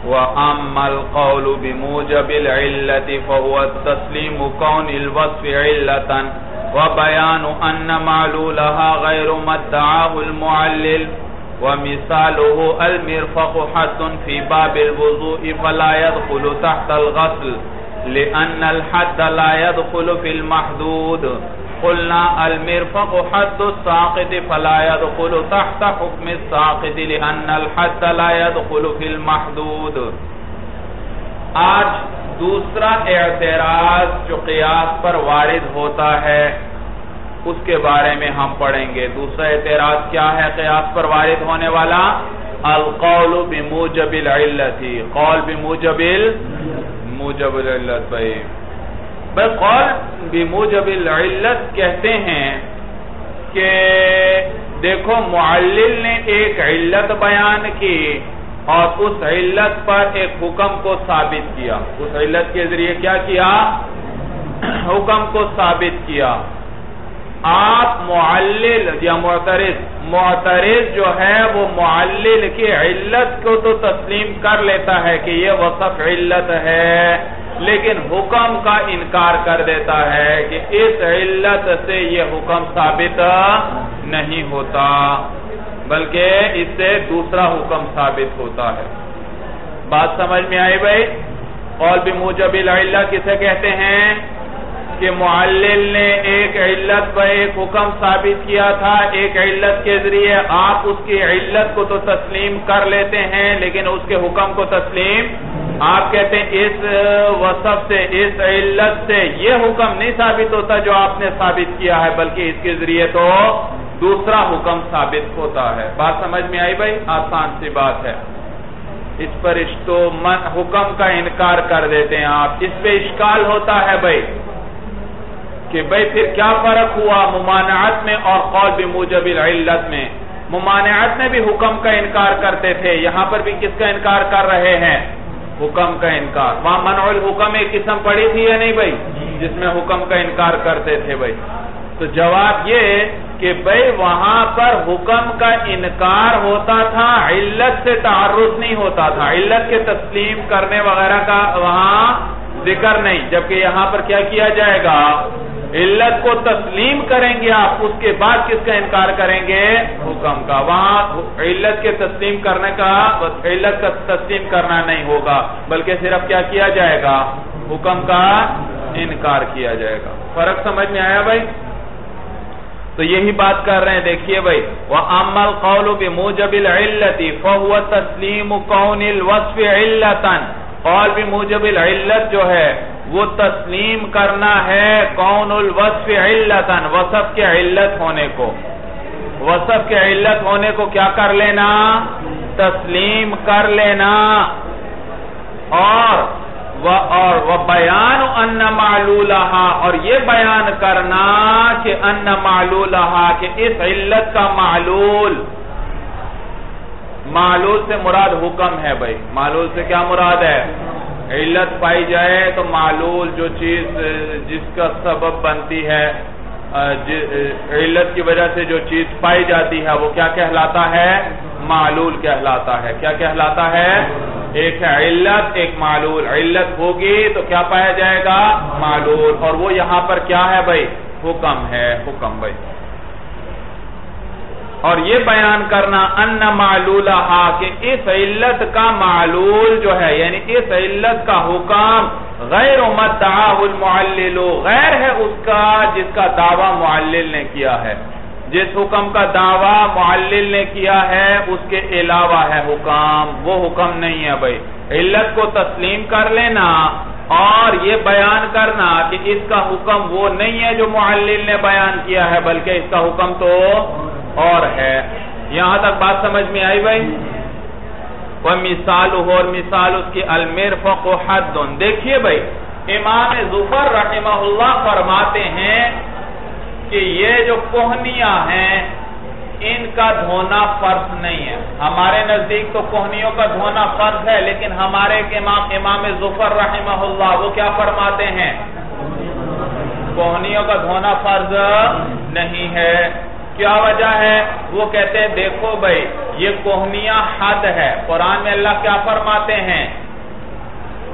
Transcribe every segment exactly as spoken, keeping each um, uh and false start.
وَأَمَّا الْقَوْلُ بِمُوجَبِ الْعِلَّةِ فَهُوَ التَّسْلِيمُ كَوْنِ الْوَصْفِ عِلَّةً وَبَيَانُ أَنَّ مَعْلُولَهَا غَيْرُ مَا ادَّعَاهُ الْمُعَلِّلُ وَمِثَالُهُ الْمِرْفَقُ حَدٌّ فِي بَابِ الْوُضُوءِ فَلَا يَدْخُلُ تَحْتَ الْغَسْلِ لِأَنَّ الْحَدَّ لَا يَدْخُلُ فِي الْمَحْدُودِ قلنا المرفق حد الساقط فلا يدخل تحت حكم الساقط لأن الحد لا يدخل في المحدود. آج دوسرا اعتراض جو قیاس پر وارد ہوتا ہے اس کے بارے میں ہم پڑھیں گے. دوسرا اعتراض کیا ہے قیاس پر وارد ہونے والا؟ القول بموجب العلت. قول بموجب موجب العلت. بھائی بس قول بموجب العلت کہتے ہیں کہ دیکھو معلل نے ایک علت بیان کی اور اس علت پر ایک حکم کو ثابت کیا. اس علت کے ذریعے کیا کیا؟ حکم کو ثابت کیا. آپ معلل یا معترض معترض جو ہے وہ معلل کی علت کو تو تسلیم کر لیتا ہے کہ یہ وصف علت ہے، لیکن حکم کا انکار کر دیتا ہے کہ اس علت سے یہ حکم ثابت نہیں ہوتا بلکہ اس سے دوسرا حکم ثابت ہوتا ہے. بات سمجھ میں آئی بھائی؟ قول بموجب العلت کسے کہتے ہیں کہ معلل نے ایک علت پر ایک حکم ثابت کیا تھا، ایک علت کے ذریعے آپ اس کی علت کو تو تسلیم کر لیتے ہیں لیکن اس کے حکم کو تسلیم آپ کہتے ہیں اس وصف سے اس علت سے یہ حکم نہیں ثابت ہوتا جو آپ نے ثابت کیا ہے بلکہ اس کے ذریعے تو دوسرا حکم ثابت ہوتا ہے. بات سمجھ میں آئی بھائی؟ آسان سی بات ہے. اس پر تو حکم کا انکار کر دیتے ہیں آپ. اس پہ اشکال ہوتا ہے بھائی کہ بھائی پھر کیا فرق ہوا ممانعت میں اور قول بموجب العلت میں؟ ممانعت میں بھی حکم کا انکار کرتے تھے، یہاں پر بھی کس کا انکار کر رہے ہیں؟ حکم کا انکار. وہاں منع الحکم ایک قسم پڑی تھی یا نہیں بھائی جس میں حکم کا انکار کرتے تھے بھائی؟ تو جواب یہ کہ بھائی وہاں پر حکم کا انکار ہوتا تھا، علت سے تعرض نہیں ہوتا تھا، علت کے تسلیم کرنے وغیرہ کا وہاں ذکر نہیں. جبکہ یہاں پر کیا کیا جائے گا؟ علت کو تسلیم کریں گے آپ، اس کے بعد کس کا انکار کریں گے؟ حکم کا. وہاں علت کے تسلیم کرنے کا علت کا تسلیم کرنا نہیں ہوگا بلکہ صرف کیا کیا جائے گا؟ حکم کا انکار کیا جائے گا. فرق سمجھ میں آیا بھائی؟ تو یہی بات کر رہے ہیں. دیکھیے بھائی وَأَمَّا الْقَوْلُ بِمُوجَبِ الْعِلَّةِ فَهُوَ تَسْلِيمُ كَوْنِ الْوَصْفِ عِلَّةً. قول بموجب العلت جو ہے وہ تسلیم کرنا ہے کون الوصف علتاً، وصف کے علت ہونے کو. وصف کے علت ہونے کو کیا کر لینا؟ تسلیم کر لینا. اور اور وَبَيَانُ أَنَّ مَعْلُولَهَا، اور یہ بیان کرنا کہ أَنَّ مَعْلُولَهَا کہ اس علت کا معلول. معلول سے مراد حکم ہے بھائی. معلول سے کیا مراد ہے؟ علت پائی جائے تو معلول جو چیز جس کا سبب بنتی ہے، علت کی وجہ سے جو چیز پائی جاتی ہے وہ کیا کہلاتا ہے؟ معلول کہلاتا ہے. کیا کہلاتا ہے؟ ایک ہے علت، ایک معلول. علت ہوگی تو کیا پایا جائے گا؟ معلول. اور وہ یہاں پر کیا ہے بھائی؟ حکم ہے. حکم بھائی. اور یہ بیان کرنا ان معلولہا کہ اس علت کا معلول جو ہے یعنی اس علت کا حکم غیر مدعاہ المعلل، غیر ہے اس کا جس کا دعویٰ معلل نے کیا ہے. جس حکم کا دعویٰ معلل نے کیا ہے اس کے علاوہ ہے حکم، وہ حکم نہیں ہے بھائی. علت کو تسلیم کر لینا اور یہ بیان کرنا کہ اس کا حکم وہ نہیں ہے جو معلل نے بیان کیا ہے بلکہ اس کا حکم تو اور ہے. یہاں تک بات سمجھ میں آئی بھائی؟ وَمِثَالُهُ، اور مثال اس کی الْمِرْفَقُ حَدٌّ. دیکھیے بھائی امام ظفر رحمہ اللہ فرماتے ہیں کہ یہ جو کوہنیاں ہیں ان کا دھونا فرض نہیں ہے. ہمارے نزدیک تو کوہنیوں کا دھونا فرض ہے لیکن ہمارے امام امام ظفر رحمہ اللہ وہ کیا فرماتے ہیں؟ کوہنیوں کا دھونا فرض نہیں ہے. کیا وجہ ہے؟ وہ کہتے ہیں دیکھو بھائی یہ کوہنیاں حد ہے. قرآن میں اللہ کیا فرماتے ہیں؟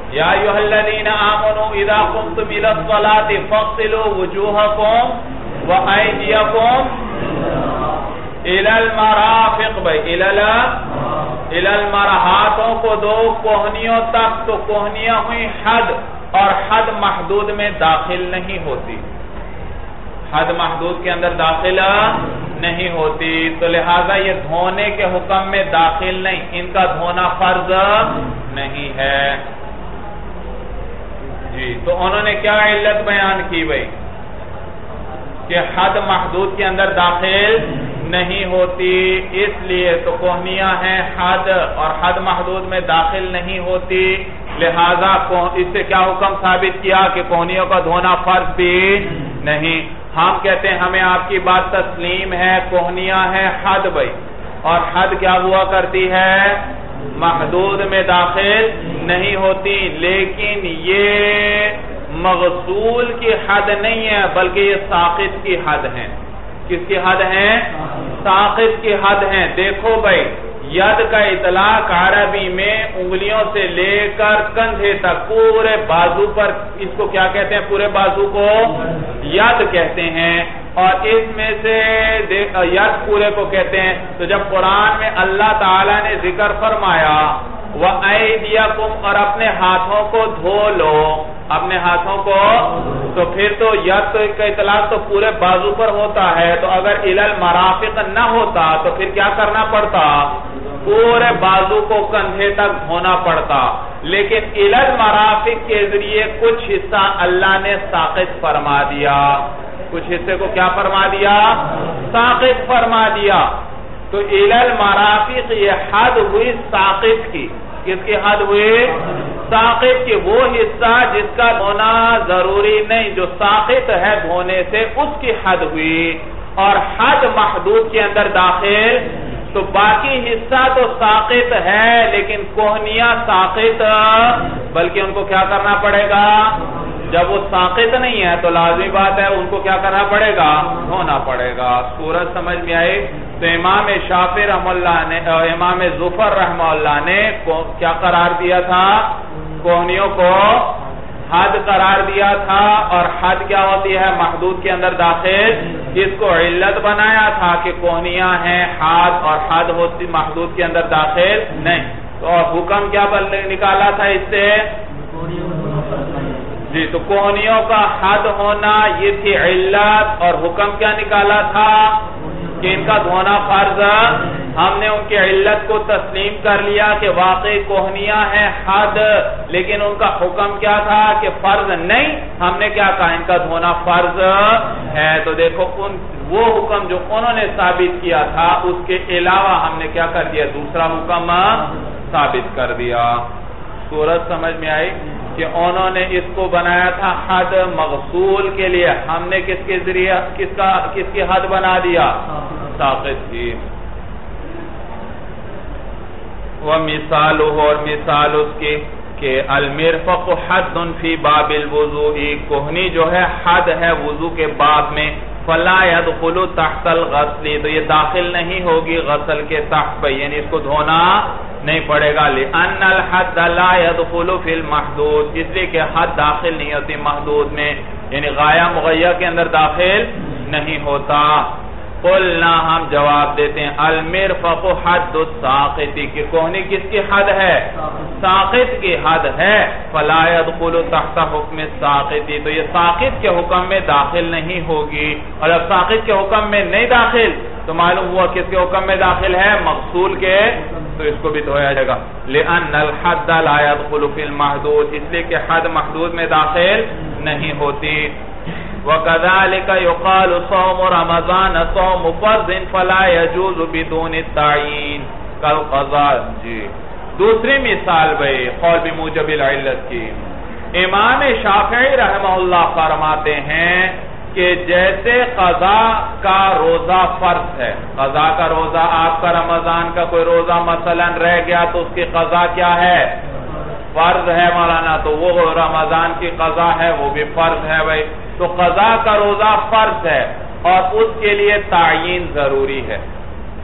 یا ایھا الذین آمنوا اذا قمتم الی الصلاۃ فاغسلوا وجوہکم وایدیکم الی المرافق بھائی الی المرہاتوں کو دو کوہنیوں تک. تو کوہنیاں ہوئی حد اور حد محدود میں داخل نہیں ہوتی, حد محدود کے اندر داخل نہیں ہوتی, تو لہذا یہ دھونے کے حکم میں داخل نہیں, ان کا دھونا فرض نہیں ہے. جی تو انہوں نے کیا علت بیان کی بھائی کہ حد محدود کے اندر داخل نہیں ہوتی, اس لیے تو کوہنیاں ہیں حد اور حد محدود میں داخل نہیں ہوتی, لہذا اس سے کیا حکم ثابت کیا کہ کوہنیوں کا دھونا فرض بھی نہیں. ہم کہتے ہیں ہمیں آپ کی بات تسلیم ہے, کوہنیاں ہیں حد بھائی, اور حد کیا ہوا کرتی ہے محدود میں داخل نہیں ہوتی, لیکن یہ مغسول کی حد نہیں ہے بلکہ یہ ساقط کی حد ہے. کس کی حد ہے؟ ساقط کی حد ہے. دیکھو بھائی ید کا اطلاق عربی میں انگلیوں سے لے کر کندھے تک پورے بازو پر, اس کو کیا کہتے ہیں, پورے بازو کو ید کہتے ہیں, اور اس میں سے ید پورے کو کہتے ہیں. تو جب قرآن میں اللہ تعالیٰ نے ذکر فرمایا وَأَيْدِيَكُمْ اور اپنے ہاتھوں کو دھو لو, اپنے ہاتھوں کو, تو پھر تو ید کا اطلاق تو پورے بازو پر ہوتا ہے, تو اگر اِلَى الْمَرَافِقَ نہ ہوتا تو پھر کیا کرنا پڑتا, پورے بازو کو کندھے تک دھونا پڑتا. لیکن اِلَى الْمَرَافِقَ کے ذریعے کچھ حصہ اللہ نے ساقط فرما دیا, کچھ حصے کو کیا فرما دیا, ساقط فرما دیا. تو اِلَى الْمَرَافِقِ یہ حد ہوئی ساقط کی. کس کی حد ہوئی؟ ساقط کی. وہ حصہ جس کا دھونا ضروری نہیں, جو ساقط ہے دھونے سے, اس کی حد ہوئی. اور حد محدود کے اندر داخل, تو باقی حصہ تو ساقط ہے لیکن کوہنیاں ساقط, بلکہ ان کو کیا کرنا پڑے گا, جب وہ ساقط نہیں ہے تو لازمی بات ہے ان کو کیا کرنا پڑے گا, دھونا پڑے گا. سورج سمجھ میں آئی؟ تو امام شافعی رحمہ اللہ نے, امام ظفر رحمہ اللہ نے کیا قرار دیا تھا, کوہنیوں کو حد قرار دیا تھا, اور حد کیا ہوتی ہے محدود کے اندر داخل. اس کو علت بنایا تھا کہ کوہنیاں ہیں حد, اور حد ہوتی محدود کے اندر داخل نہیں. تو حکم کیا نکالا تھا اس سے, جی تو کوہنیوں کا حد ہونا یہ تھی علت, اور حکم کیا نکالا تھا کہ ان کا دھونا فرض. ہم نے ان کی علت کو تسلیم کر لیا کہ واقعی کوہنیاں ہیں حد, لیکن ان کا حکم کیا تھا کہ فرض نہیں. ہم نے کیا کہا, ان کا دھونا فرض ہے. تو دیکھو ان وہ حکم جو انہوں نے ثابت کیا تھا اس کے علاوہ ہم نے کیا کر دیا, دوسرا حکم ثابت کر دیا. سورج سمجھ میں آئی کہ انہوں نے اس کو بنایا تھا حد مغسول کے لیے, ہم نے کس کے ذریعے کس کا کس کی حد بنا دیا, ساقط کی. وَمِثَالُهُ اور مثال اس کی کہ المرفق حد فی باب الوضوء, کوہنی جو ہے حد ہے وضو کے باب میں. فَلَا يَدْخُلُ تَحْتَ الْغَسْلِ تو یہ داخل نہیں ہوگی غسل کے تحت پہ, یعنی اس کو دھونا نہیں پڑے گا. لِأَنَّ الْحَدَّ لَا يَدْخُلُ فِي الْمَحْدُودِ اس لیے کہ حد داخل نہیں ہوتی محدود میں, یعنی غایہ مغیہ کے اندر داخل نہیں ہوتا. قلنا ہم جواب دیتے ہیں المرفق حد الساقط کہ کوہنی کس کی حد ہے, ساقط کی حد ہے. فلا يدخل تحت حکم الساقط تو یہ ساقط کے حکم میں داخل نہیں ہوگی, اور اب ساقط کے حکم میں نہیں داخل تو معلوم ہوا کس کے حکم میں داخل ہے, مغسول کے, تو اس کو بھی دھویا جائے گا. لأن الحد لا يدخل في المحدود اس لیے کہ حد محدود میں داخل نہیں ہوتی. وَكَذَلِكَ يُقَالُ صَوْمُ رَمَضَانَ صَوْمُ فَرْضٍ فَلَا يَجُوزُ بِدُونِ التَّعْيِينِ كَالْقَضَاءِ. جی دوسری مثال بھئی قول بموجب العلت کی, امام شافعی رحمہ اللہ فرماتے ہیں کہ جیسے قضا کا روزہ فرض ہے, قضا کا روزہ آپ کا رمضان کا کوئی روزہ مثلا رہ گیا تو اس کی قضا کیا ہے, فرض ہے مولانا, تو وہ رمضان کی قضا ہے وہ بھی فرض ہے بھائی. تو قضا کا روزہ فرض ہے اور اس کے لیے تعیین ضروری ہے.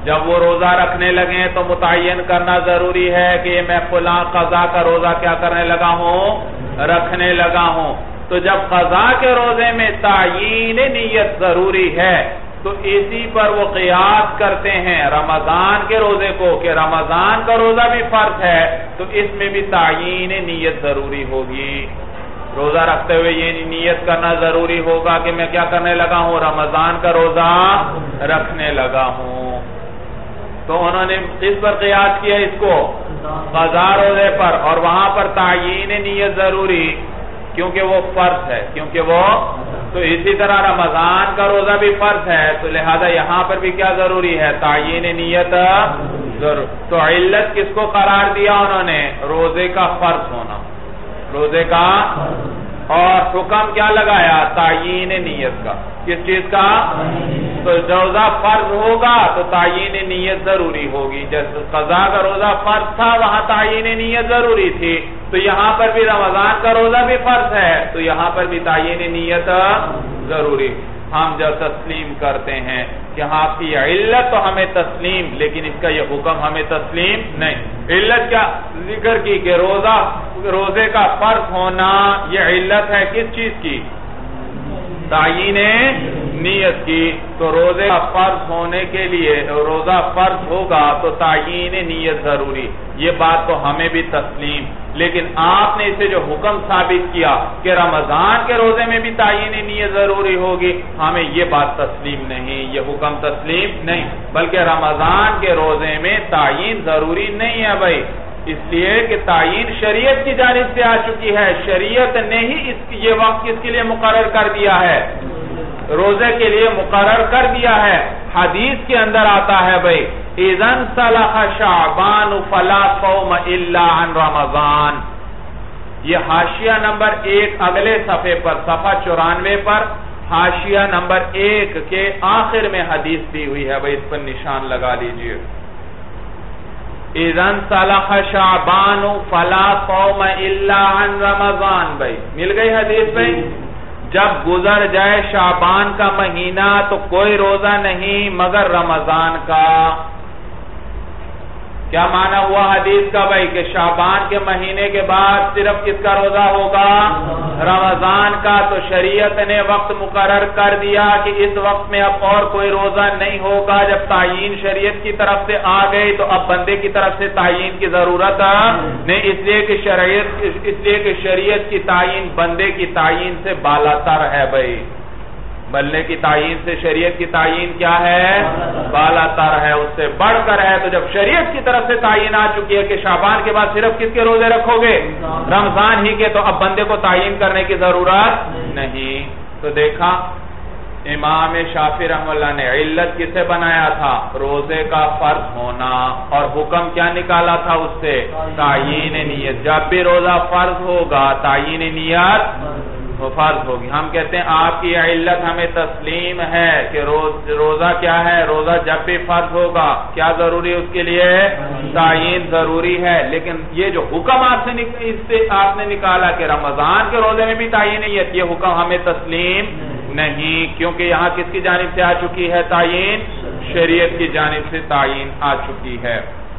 جب وہ روزہ رکھنے لگے تو متعین کرنا ضروری ہے کہ میں فلاں قضا کا روزہ کیا کرنے لگا ہوں، رکھنے لگا ہوں۔ تو جب قضا کے روزے میں تعیین نیت ضروری ہے تو اسی پر وہ قیاس کرتے ہیں رمضان کے روزے کو کہ رمضان کا روزہ بھی فرض ہے تو اس میں بھی تعیین نیت ضروری ہوگی۔ روزہ رکھتے ہوئے یہ نیت کرنا ضروری ہوگا کہ میں کیا کرنے لگا ہوں، رمضان کا روزہ رکھنے لگا ہوں۔ تو انہوں نے اس پر قیاس کیا اس کو قضا روزے پر، اور وہاں پر تعیین نیت ضروری کیونکہ وہ فرض ہے، کیونکہ وہ تو اسی طرح رمضان کا روزہ بھی فرض ہے تو لہذا یہاں پر بھی کیا ضروری ہے، تعیین نیت ضرور۔ تو علت کس کو قرار دیا انہوں نے، روزے کا فرض ہونا، روزے کا، اور حکم کیا لگایا، تعیین نیت کا۔ کس چیز کا، تو روزہ فرض ہوگا تو تعیین نیت ضروری ہوگی۔ جیسے قضا کا روزہ فرض تھا وہاں تعیین نیت ضروری تھی، تو یہاں پر بھی رمضان کا روزہ بھی فرض ہے تو یہاں پر بھی تعیین نیت ضروری۔ ہم جب تسلیم کرتے ہیں کہ ہاں کی علت تو ہمیں تسلیم، لیکن اس کا یہ حکم ہمیں تسلیم نہیں۔ علت کیا ذکر کی کہ روزہ روزے کا فرض ہونا یہ علت ہے کس چیز کی، تعیین نیت کی۔ تو روزے کا فرض ہونے کے لیے روزہ فرض ہوگا تو تعیین نیت ضروری، یہ بات تو ہمیں بھی تسلیم، لیکن آپ نے اسے جو حکم ثابت کیا کہ رمضان کے روزے میں بھی تعیین نیت ضروری ہوگی، ہمیں یہ بات تسلیم نہیں، یہ حکم تسلیم نہیں، بلکہ رمضان کے روزے میں تعیین ضروری نہیں ہے بھائی، اس لیے کہ تعیین شریعت کی جانب سے آ چکی ہے، شریعت نے ہی اس یہ وقت کس کے لیے مقرر کر دیا ہے، روزے کے لیے مقرر کر دیا ہے۔ حدیث کے اندر آتا ہے بھائی اذن صلح شعبان فلا صوم الا عن رمضان، یہ حاشیہ نمبر ایک اگلے صفحے پر، صفحہ چورانوے پر حاشیہ نمبر ایک کے آخر میں حدیث دی ہوئی ہے بھائی، اس پر نشان لگا لیجئے۔ اذن صلح شعبان فلا صوم الا عن رمضان، بھائی مل گئی حدیث بھائی، جب گزر جائے شعبان کا مہینہ تو کوئی روزہ نہیں مگر رمضان کا۔ کیا معنی ہوا حدیث کا بھائی کہ شعبان کے مہینے کے بعد صرف کس کا روزہ ہوگا، رمضان کا۔ تو شریعت نے وقت مقرر کر دیا کہ اس وقت میں اب اور کوئی روزہ نہیں ہوگا، جب تعیین شریعت کی طرف سے آ گئی تو اب بندے کی طرف سے تعیین کی ضرورت نہیں، اس لیے کہ شریعت اس لیے کہ شریعت کی تعیین بندے کی تعیین سے بالاتر ہے بھائی، بندے کی تعیین سے شریعت کی تعیین کیا ہے، بالاتر ہے، اس سے بڑھ کر ہے۔ تو جب شریعت کی طرف سے تعیین آ چکی ہے کہ شعبان کے بعد صرف کس کے روزے رکھو گے، رمضان ہی کے، تو اب بندے کو تعیین کرنے کی ضرورت نہیں۔ تو دیکھا امام شافعی رحمہ اللہ نے علت کسے بنایا تھا، روزے کا فرض ہونا، اور حکم کیا نکالا تھا اس سے، تعیین نیت۔ جب بھی روزہ فرض ہوگا تعیین نیت وہ فرض ہوگی۔ ہم کہتے ہیں آپ کی علت ہمیں تسلیم ہے کہ روز روزہ کیا ہے، روزہ جب بھی فرض ہوگا کیا ضروری اس کے لیے، تعیین ضروری ہے، لیکن یہ جو حکم آپ سے اس سے آپ نے نکالا کہ رمضان کے روزے میں بھی تعیین نیت، یہ حکم ہمیں تسلیم نہیں، کیونکہ یہاں کس کی جانب سے آ چکی ہے تعیین، شریعت کی جانب سے تعیین آ چکی ہے۔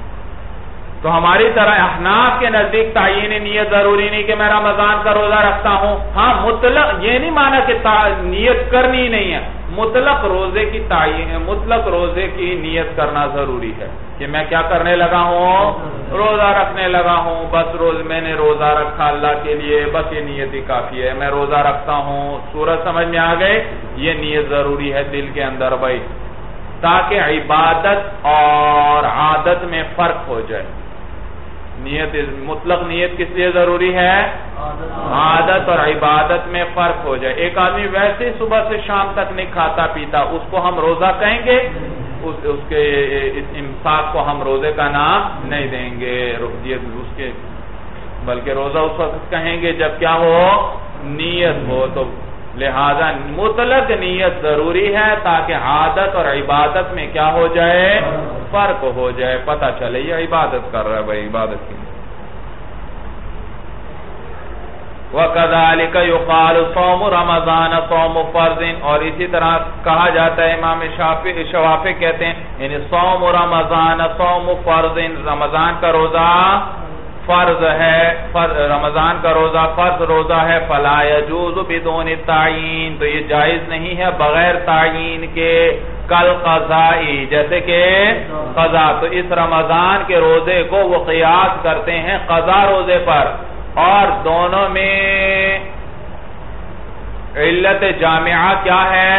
تو ہماری طرح احناف کے نزدیک تعیین نیت ضروری نہیں کہ میں رمضان کا روزہ رکھتا ہوں، ہاں مطلق یہ نہیں مانا کہ نیت کرنی نہیں ہے، مطلق روزے کی تعیین، مطلق روزے کی نیت کرنا ضروری ہے کہ میں کیا کرنے لگا ہوں، روزہ رکھنے لگا ہوں، بس روز میں نے روزہ رکھا اللہ کے لیے، بس یہ نیت ہی کافی ہے، میں روزہ رکھتا ہوں۔ سورج سمجھ میں آ گئے، یہ نیت ضروری ہے دل کے اندر بھائی، تاکہ عبادت اور عادت میں فرق ہو جائے۔ نیت مطلق نیت کس لیے ضروری ہے، عادت اور عبادت میں فرق ہو جائے۔ ایک آدمی ویسے صبح سے شام تک نہیں کھاتا پیتا، اس کو ہم روزہ کہیں گے، اس, اس کے اس امساک کو ہم روزے کا نام نہیں دیں گے، اس کے بلکہ روزہ اس وقت کہیں گے جب کیا ہو، نیت ہو۔ تو لہذا مطلق نیت ضروری ہے تاکہ عادت اور عبادت میں کیا ہو جائے، فرق ہو جائے، پتہ چلے یہ عبادت کر رہا ہے بھائی، عبادت کی۔ وَكَذَلِكَ يُقَالُ صَوْمُ رَمَضَانَ صَوْمُ فَرْضٍ، اور اسی طرح کہا جاتا ہے، امام شوافی کہتے ہیں یعنی صوم رمضان صوم فرض، رمضان کا روزہ فرض ہے، رمضان کا روزہ فرض روزہ ہے، فَلَا يَجُوزُ بِدُونِ التَّعْيِينِ، تو یہ جائز نہیں ہے بغیر تعین کے، کل قضائی، جیسے کہ قضا، تو اس رمضان کے روزے کو وہ قیاس کرتے ہیں قضا روزے پر، اور دونوں میں علت جامعہ کیا ہے؟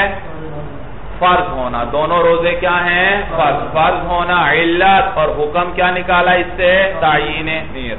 فرض ہونا، دونوں روزے کیا ہیں؟ فرض فرض ہونا علت، اور حکم کیا نکالا اس سے؟ تعین نیت۔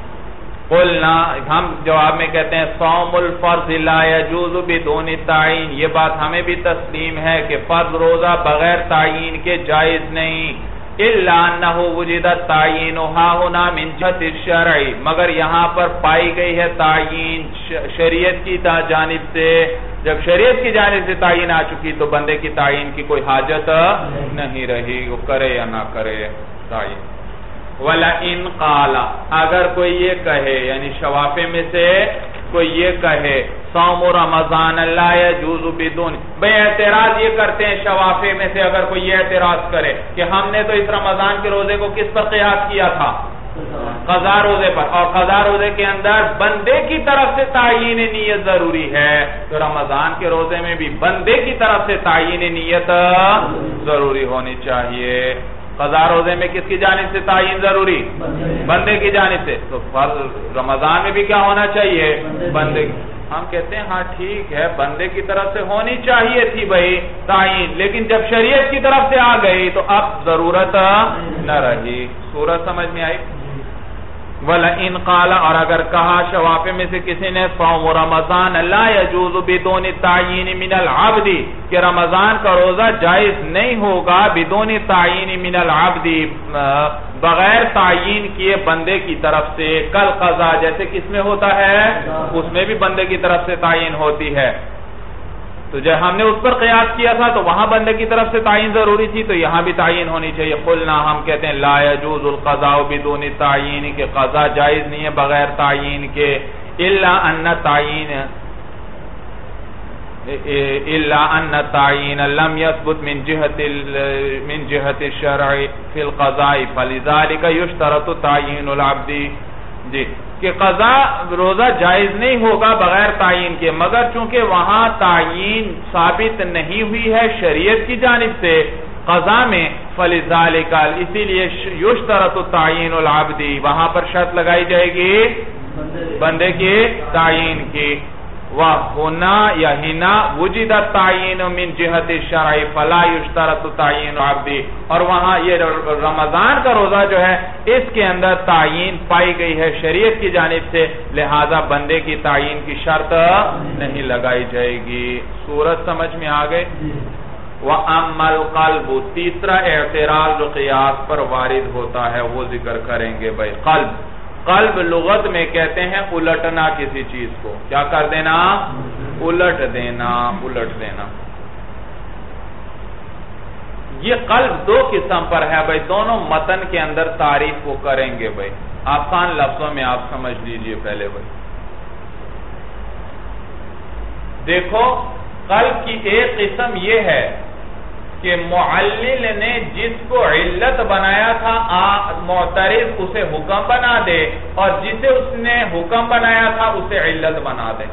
قلنا، ہم جواب میں کہتے ہیں صوم الفرض لا يجوز بدون تعین، یہ بات ہمیں بھی تسلیم ہے کہ فرض روزہ بغیر تعین کے جائز نہیں، الا انه وجد التعین ها هنا من جهت الشرع، مگر یہاں پر پائی گئی ہے تعین شریعت کی جانب سے، جب شریعت کی جانب سے تعین آ چکی تو بندے کی تعین کی کوئی حاجت نہیں رہی، وہ کرے یا نہ کرے تعین۔ وَلَئِنْ قَالَ، اگر کوئی یہ کہے، یعنی شوافے میں سے کوئی یہ کہے صوم رمضان لا يجوز بدون، بھئی اعتراض یہ کرتے ہیں شوافے میں سے، اگر کوئی یہ اعتراض کرے کہ ہم نے تو اس رمضان کے روزے کو کس پر قیاس کیا تھا؟ قضا روزے پر، اور قضا روزے کے اندر بندے کی طرف سے تعین نیت ضروری ہے، تو رمضان کے روزے میں بھی بندے کی طرف سے تعین نیت ضروری ہونی چاہیے۔ قضا روزے میں کس کی جانب سے تعین ضروری؟ بندے کی جانب سے، تو رمضان میں بھی کیا ہونا چاہیے؟ بندے کی۔ ہم کہتے ہیں ہاں ٹھیک ہے، بندے کی طرف سے ہونی چاہیے تھی بھائی تعین، لیکن جب شریعت کی طرف سے آ گئی تو اب ضرورت نہ رہی۔ سورت سمجھ میں آئی؟ وَلَئِنْ قَالَ، اور اگر کہا شوافے میں سے کسی نے صوم رمضان لا يجوز بدون التعین من العبد، کہ رمضان کا روزہ جائز نہیں ہوگا بدون تعین من العبد، بغیر تعین کیے بندے کی طرف سے، کل قضا، جیسے کس میں ہوتا ہے؟ اس میں بھی بندے کی طرف سے تعین ہوتی ہے، تو جب ہم نے اس پر قیاس کیا تھا تو وہاں بندے کی طرف سے تعین ضروری تھی، تو یہاں بھی تعین ہونی چاہیے۔ قلنا، ہم کہتے ہیں لا يجوز القضاء بدون تعین، کہ قضا جائز نہیں ہے بغیر تعین کے، الا ان تعین الا ان تعین لم يثبت من جهة من جهة الشرع في القضاء فلذلك يشترط تعین العبد، جی کہ قضا روزہ جائز نہیں ہوگا بغیر تعین کے، مگر چونکہ وہاں تعین ثابت نہیں ہوئی ہے شریعت کی جانب سے قضا میں، فلذالک، اسی لیے یشترط تعین العبد، وہاں پر شرط لگائی جائے گی بندے کی تعین کی۔ وَهُنَا یا ہنا وجد التعین من جہت الشرع فلا یشترط تعین العبد، اور وہاں یہ رمضان کا روزہ جو ہے اس کے اندر تعین پائی گئی ہے شریعت کی جانب سے، لہذا بندے کی تعین کی شرط نہیں لگائی جائے گی۔ سورت سمجھ میں آ گئے؟ وَأَمَّا الْقَلْبُ، تیسرا اعتراض جو قیاس پر وارد ہوتا ہے وہ ذکر کریں گے بھائی۔ قلب قلب لغت میں کہتے ہیں الٹنا کسی چیز کو، کیا کر دینا؟ الٹ دینا، الٹ دینا۔ یہ قلب دو قسم پر ہے بھائی، دونوں متن کے اندر تعریف کو کریں گے بھائی، آسان لفظوں میں آپ سمجھ لیجئے پہلے بھائی۔ دیکھو، قلب کی ایک قسم یہ ہے کہ معلل نے جس کو علت بنایا تھا معترض اسے حکم بنا دے، اور جسے اس نے حکم بنایا تھا اسے علت بنا دے۔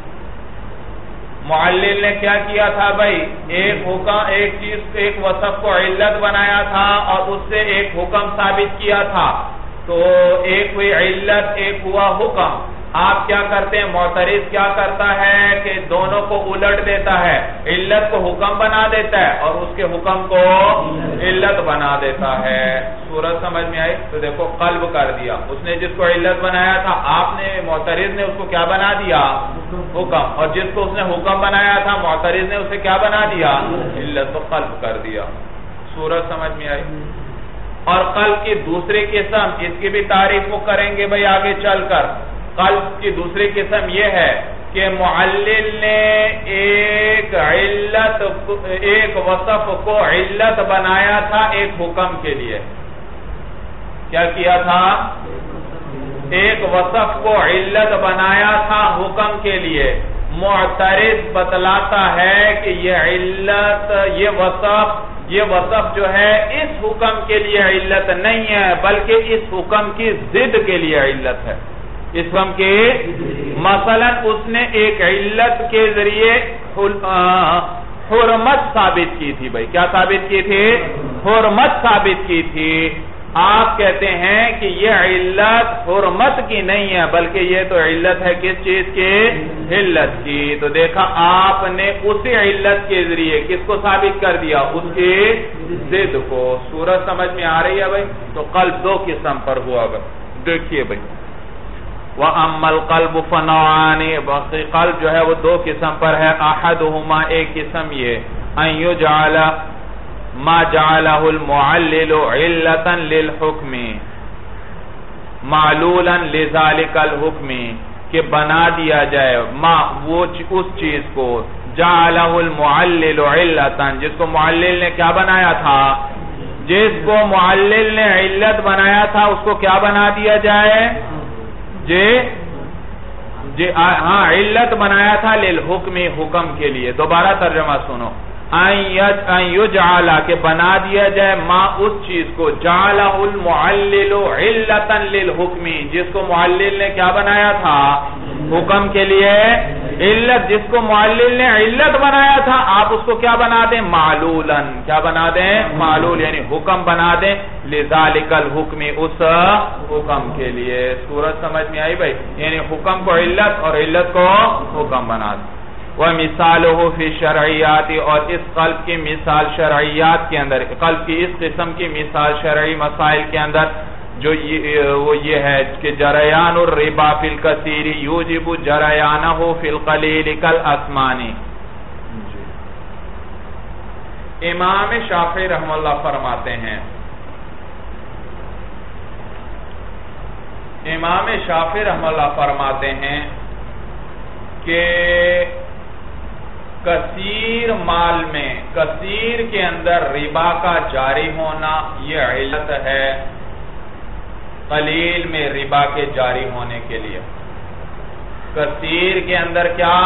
معلل نے کیا کیا تھا بھائی؟ ایک حکم، ایک چیز، ایک وصف کو علت بنایا تھا اور اس سے ایک حکم ثابت کیا تھا، تو ایک ہوئی علت، ایک ہوا حکم۔ آپ کیا کرتے ہیں؟ معترض کیا کرتا ہے کہ دونوں کو الٹ دیتا ہے، علت کو حکم بنا دیتا ہے اور اس کے حکم کو علت بنا دیتا ہے۔ سورت سمجھ میں آئی؟ تو دیکھو، قلب کر دیا، اس نے جس کو علت بنایا تھا، آپ نے معترض نے اس کو کیا بنا دیا؟ حکم، اور جس کو اس نے حکم بنایا تھا معترض نے اسے کیا بنا دیا؟ علت، تو قلب کر دیا۔ سورت سمجھ میں آئی؟ اور قلب کی دوسری قسم، اس کی بھی تعریف کو کریں گے بھائی آگے چل کر۔ قلب کی دوسری قسم یہ ہے کہ معلل نے ایک علت، ایک وصف کو علت بنایا تھا ایک حکم کے لیے۔ کیا کیا تھا؟ ایک وصف کو علت بنایا تھا حکم کے لیے، معترض بتلاتا ہے کہ یہ علت یہ وصف یہ وصف جو ہے اس حکم کے لیے علت نہیں ہے بلکہ اس حکم کی ضد کے لیے علت ہے۔ اس حکم کے مثلا اس نے ایک علت کے ذریعے حرمت ثابت کی تھی۔ بھائی کیا ثابت کی تھی؟ حرمت ثابت کی تھی۔ آپ کہتے ہیں کہ یہ علت حرمت کی نہیں ہے بلکہ یہ تو علت ہے کس چیز کی؟ علت کی۔ تو دیکھا آپ نے اسی علت کے ذریعے کس کو ثابت کر دیا؟ اس کی ضد کو۔ صورت سمجھ میں آ رہی ہے بھائی؟ تو قلب دو قسم پر ہوا گا، دیکھیے بھائی، وَأَمَّا الْقَلْبُ فَنَوْعَانِ، باقی قلب جو ہے وہ دو قسم پر ہے، احدہما ایک قسم یہ ان یجعل ما جعلہ المعلل علتا للحکم معلولا لذالک الحکم، کہ بنا دیا جائے ما وہ اس چیز کو جعلہ المعلل علتا، جس کو معلل نے کیا بنایا تھا؟ جس کو معلل نے علت بنایا تھا اس کو کیا بنا دیا جائے؟ جی جی ہاں علت بنایا تھا للحکم، حکم کے لیے۔ دوبارہ ترجمہ سنو، ان یجعل کہ بنا دیا جائے ما اس چیز کو جعلہ المعلل علتا للحکم، جس کو معلل نے کیا بنایا تھا؟ حکم کے لیے علت، جس کو معلل نے علت بنایا تھا آپ اس کو کیا بنا دیں؟ معلولا، کیا بنا دیں؟ معلول، یعنی حکم بنا دیں لذالک الحکم، اس حکم کے لیے۔ صورت سمجھ میں آئی بھائی؟ یعنی حکم کو علت اور علت کو حکم بنا دیں۔ وَمِثَالُهُ فِي الشَّرْعِيَّاتِ، اور اس قلب کی مثال شرعیات کے اندر، قلب کی اس قسم کی مثال شرعی مسائل کے اندر جو وہ یہ ہے کہ جریان الربا فی الکثیر یوجب جریانہ فی القلیل کالاسمان۔ امام شافعی رحمہ اللہ فرماتے ہیں امام شافعی رحمہ اللہ فرماتے ہیں کہ کثیر مال میں، کثیر کے اندر ربا کا جاری ہونا یہ علت ہے قلیل میں ربا کے جاری ہونے کے لیے۔ کثیر کے اندر کیا؟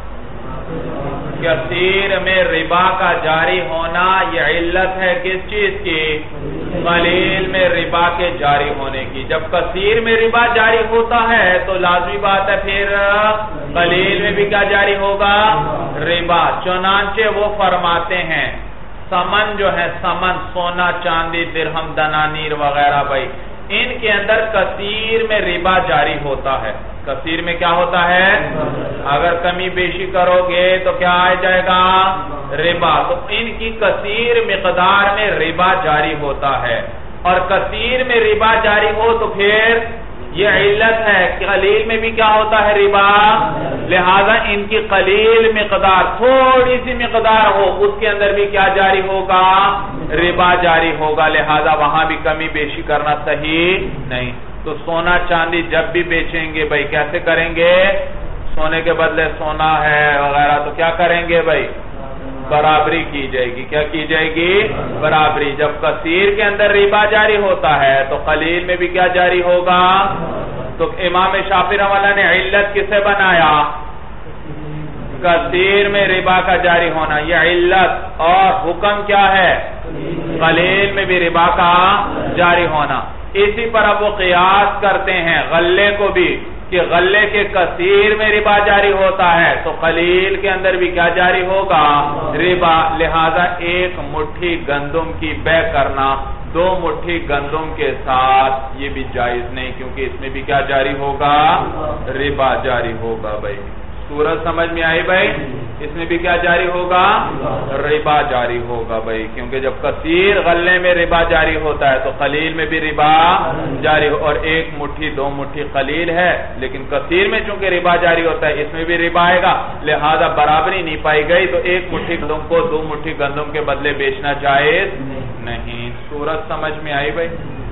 کثیر میں ربا کا جاری ہونا یہ علت ہے کس چیز کی؟ قلیل میں ربا کے جاری ہونے کی۔ جب کثیر میں ربا جاری ہوتا ہے تو لازمی بات ہے پھر قلیل میں بھی کیا جاری ہوگا؟ ربا۔ چنانچہ وہ فرماتے ہیں سمن جو ہے، سمن سونا چاندی درہم دنانیر وغیرہ، بھائی ان کے اندر کثیر میں ربا جاری ہوتا ہے۔ کثیر میں کیا ہوتا ہے؟ اگر کمی بیشی کرو گے تو کیا آ جائے گا؟ ربا۔ تو ان کی کثیر مقدار میں ربا جاری ہوتا ہے، اور کثیر میں ربا جاری ہو تو پھر یہ علت ہے کہ قلیل میں بھی کیا ہوتا ہے؟ ربا۔ لہذا ان کی قلیل مقدار، تھوڑی سی مقدار ہو اس کے اندر بھی کیا جاری ہوگا؟ ربا جاری ہوگا۔ لہذا وہاں بھی کمی بیشی کرنا صحیح نہیں۔ تو سونا چاندی جب بھی بیچیں گے بھائی کیسے کریں گے؟ سونے کے بدلے سونا ہے وغیرہ تو کیا کریں گے بھائی؟ برابری کی جائے گی۔ کیا کی جائے گی؟ برابری۔ جب کثیر کے اندر ربا جاری ہوتا ہے تو قلیل میں بھی کیا جاری ہوگا؟ تو امام شافعی رحمہ اللہ نے علت کسے بنایا؟ کثیر میں ربا کا جاری ہونا یہ علت، اور حکم کیا ہے؟ قلیل میں بھی ربا کا جاری ہونا۔ اسی پر اب وہ قیاس کرتے ہیں غلے کو بھی کہ غلے کے کثیر میں ربا جاری ہوتا ہے تو قلیل کے اندر بھی کیا جاری ہوگا؟ ربا۔ لہذا ایک مٹھی گندم کی بے کرنا دو مٹھی گندم کے ساتھ یہ بھی جائز نہیں، کیونکہ اس میں بھی کیا جاری ہوگا؟ ربا جاری ہوگا۔ بھائی صورت سمجھ میں آئی بھائی؟ اس میں بھی کیا جاری ہوگا؟ ربا جاری ہوگا بھائی، کیونکہ جب کثیر غلے میں ربا جاری ہوتا ہے تو قلیل میں بھی ربا جاری ہو، اور ایک مٹھی دو مٹھی قلیل ہے لیکن کثیر میں چونکہ ربا جاری ہوتا ہے اس میں بھی ربا آئے گا، لہذا برابری نہیں پائی گئی تو ایک مٹھی گندم کو دو مٹھی گندم کے بدلے بیچنا جائز نہیں۔ صورت سمجھ میں آئی بھائی؟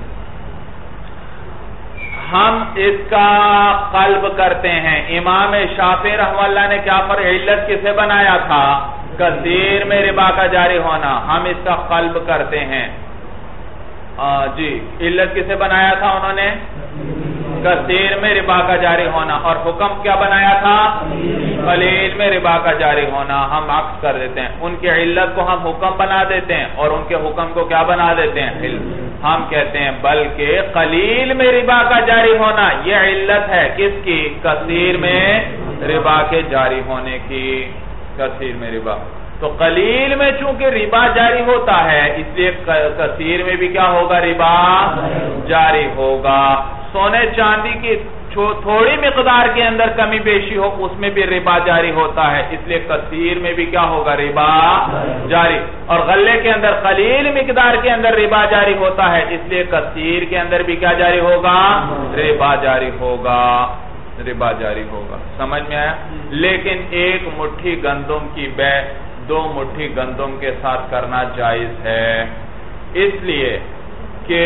ہم اس کا قلب کرتے ہیں۔ امام شافعی رحمہ اللہ نے کیا پر علت کسے بنایا تھا؟ کثیر میں ربا کا جاری ہونا۔ ہم اس کا قلب کرتے ہیں۔ جی علت کسے بنایا تھا انہوں نے؟ کثیر میں ربا کا جاری ہونا، اور حکم کیا بنایا تھا؟ قلیل میں ربا کا جاری ہونا. ہم عکس کر دیتے ہیں، ان کی علت کو ہم حکم بنا دیتے ہیں اور ان کے حکم کو کیا بنا دیتے ہیں؟ ہم کہتے ہیں بلکہ قلیل میں ربا کا جاری ہونا یہ علت ہے کس کی؟ کثیر میں ربا کے جاری ہونے کی. کثیر میں ربا، تو قلیل میں چونکہ ربا جاری ہوتا ہے اس لیے کثیر میں بھی کیا ہوگا؟ ربا جاری ہوگا. سونے چاندی کی تھوڑی مقدار کے اندر کمی بیشی ہو اس میں بھی ربا جاری ہوتا ہے، اس لیے کثیر میں بھی کیا ہوگا؟ ربا جاری. اور غلے کے اندر قلیل مقدار کے اندر ربا جاری ہوتا ہے اس لیے کثیر کے اندر بھی کیا جاری ہوگا؟ ربا جاری ہوگا. ربا جاری ہوگا. سمجھ میں آیا؟ لیکن ایک مٹھی گندم کی بے دو مٹھی گندم کے ساتھ کرنا جائز ہے، اس لیے کہ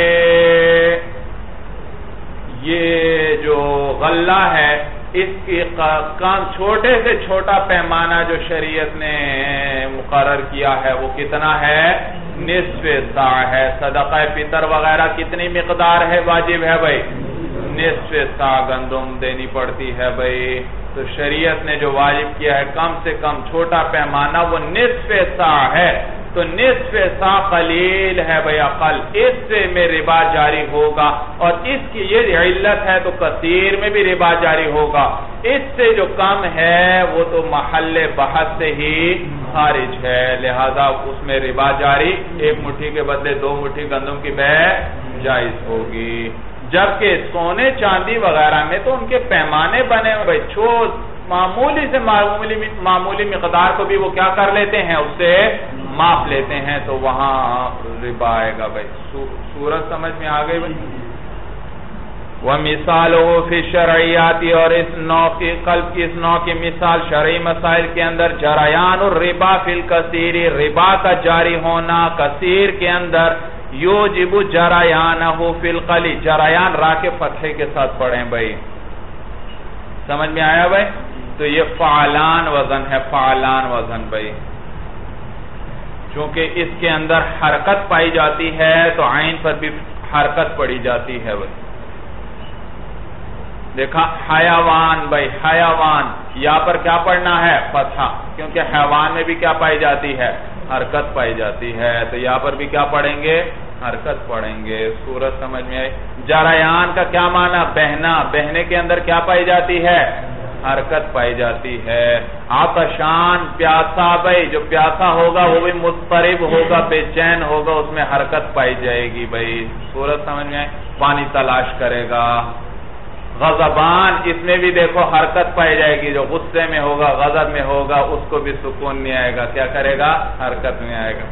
یہ جو غلہ ہے اس کی کام چھوٹے سے چھوٹا پیمانہ جو شریعت نے مقرر کیا ہے وہ کتنا ہے؟ نصف ساع ہے. صدقہ فطر وغیرہ کتنی مقدار ہے واجب ہے بھائی؟ نصف ساع گندم دینی پڑتی ہے بھائی. تو شریعت نے جو واجب کیا ہے کم سے کم چھوٹا پیمانہ وہ نصف ساع ہے، تو نصف ساع قلیل ہے بھائی اقل، اس سے میں ربا جاری ہوگا. اور اس کی یہ علت ہے تو کثیر میں بھی ربا جاری ہوگا. اس سے جو کم ہے وہ تو محل بحث سے ہی خارج ہے، لہذا اس میں ربا جاری، ایک مٹھی کے بدلے دو مٹھی گندم کی بے جائز ہوگی. جبکہ سونے چاندی وغیرہ میں تو ان کے پیمانے بنے ہوئے چھوٹ معمولی سے معمولی معمولی مقدار کو بھی وہ کیا کر لیتے ہیں؟ اس سے معاف لیتے ہیں، تو وہاں ربا آئے گا بھائی. صورت سمجھ میں آ گئی بھائی؟ وَمِثَالُهُ فِي الشَّرْعِيَّاتِ، اور اس نوع کی قلب کی اس نوع کی مثال شرعی مسائل کے اندر جریان الربا فی الکثیر، ربا کا جاری ہونا کثیر کے اندر، یوجب جریانہ فی القلیل، جریان را کے فتحے کے ساتھ پڑھیں بھائی. سمجھ میں آیا بھائی؟ تو یہ فعلان وزن ہے، فعلان وزن بھائی. چونکہ اس کے اندر حرکت پائی جاتی ہے تو عین پر بھی حرکت پڑی جاتی ہے بھائی. دیکھا حیوان بھائی، حیوان یہاں پر کیا پڑھنا ہے؟ فتحہ، کیونکہ حیوان میں بھی کیا پائی جاتی ہے؟ حرکت پائی جاتی ہے، تو یہاں پر بھی کیا پڑھیں گے؟ حرکت پڑھیں گے. صورت سمجھ میں آئی؟ جریان کا کیا معنی؟ بہنا، بہنے کے اندر کیا پائی جاتی ہے؟ حرکت پائی جاتی ہے. عطشان پیاسا بھائی، جو پیاسا ہوگا وہ بھی مضطرب ہوگا، بے چین ہوگا، اس میں حرکت پائی جائے گی بھائی. صورت سمجھ میں آئی؟ پانی تلاش کرے گا. غضبان، اس میں بھی دیکھو حرکت پائی جائے گی، جو غصے میں ہوگا غضب میں ہوگا اس کو بھی سکون نہیں آئے گا، کیا کرے گا؟ حرکت میں آئے گا.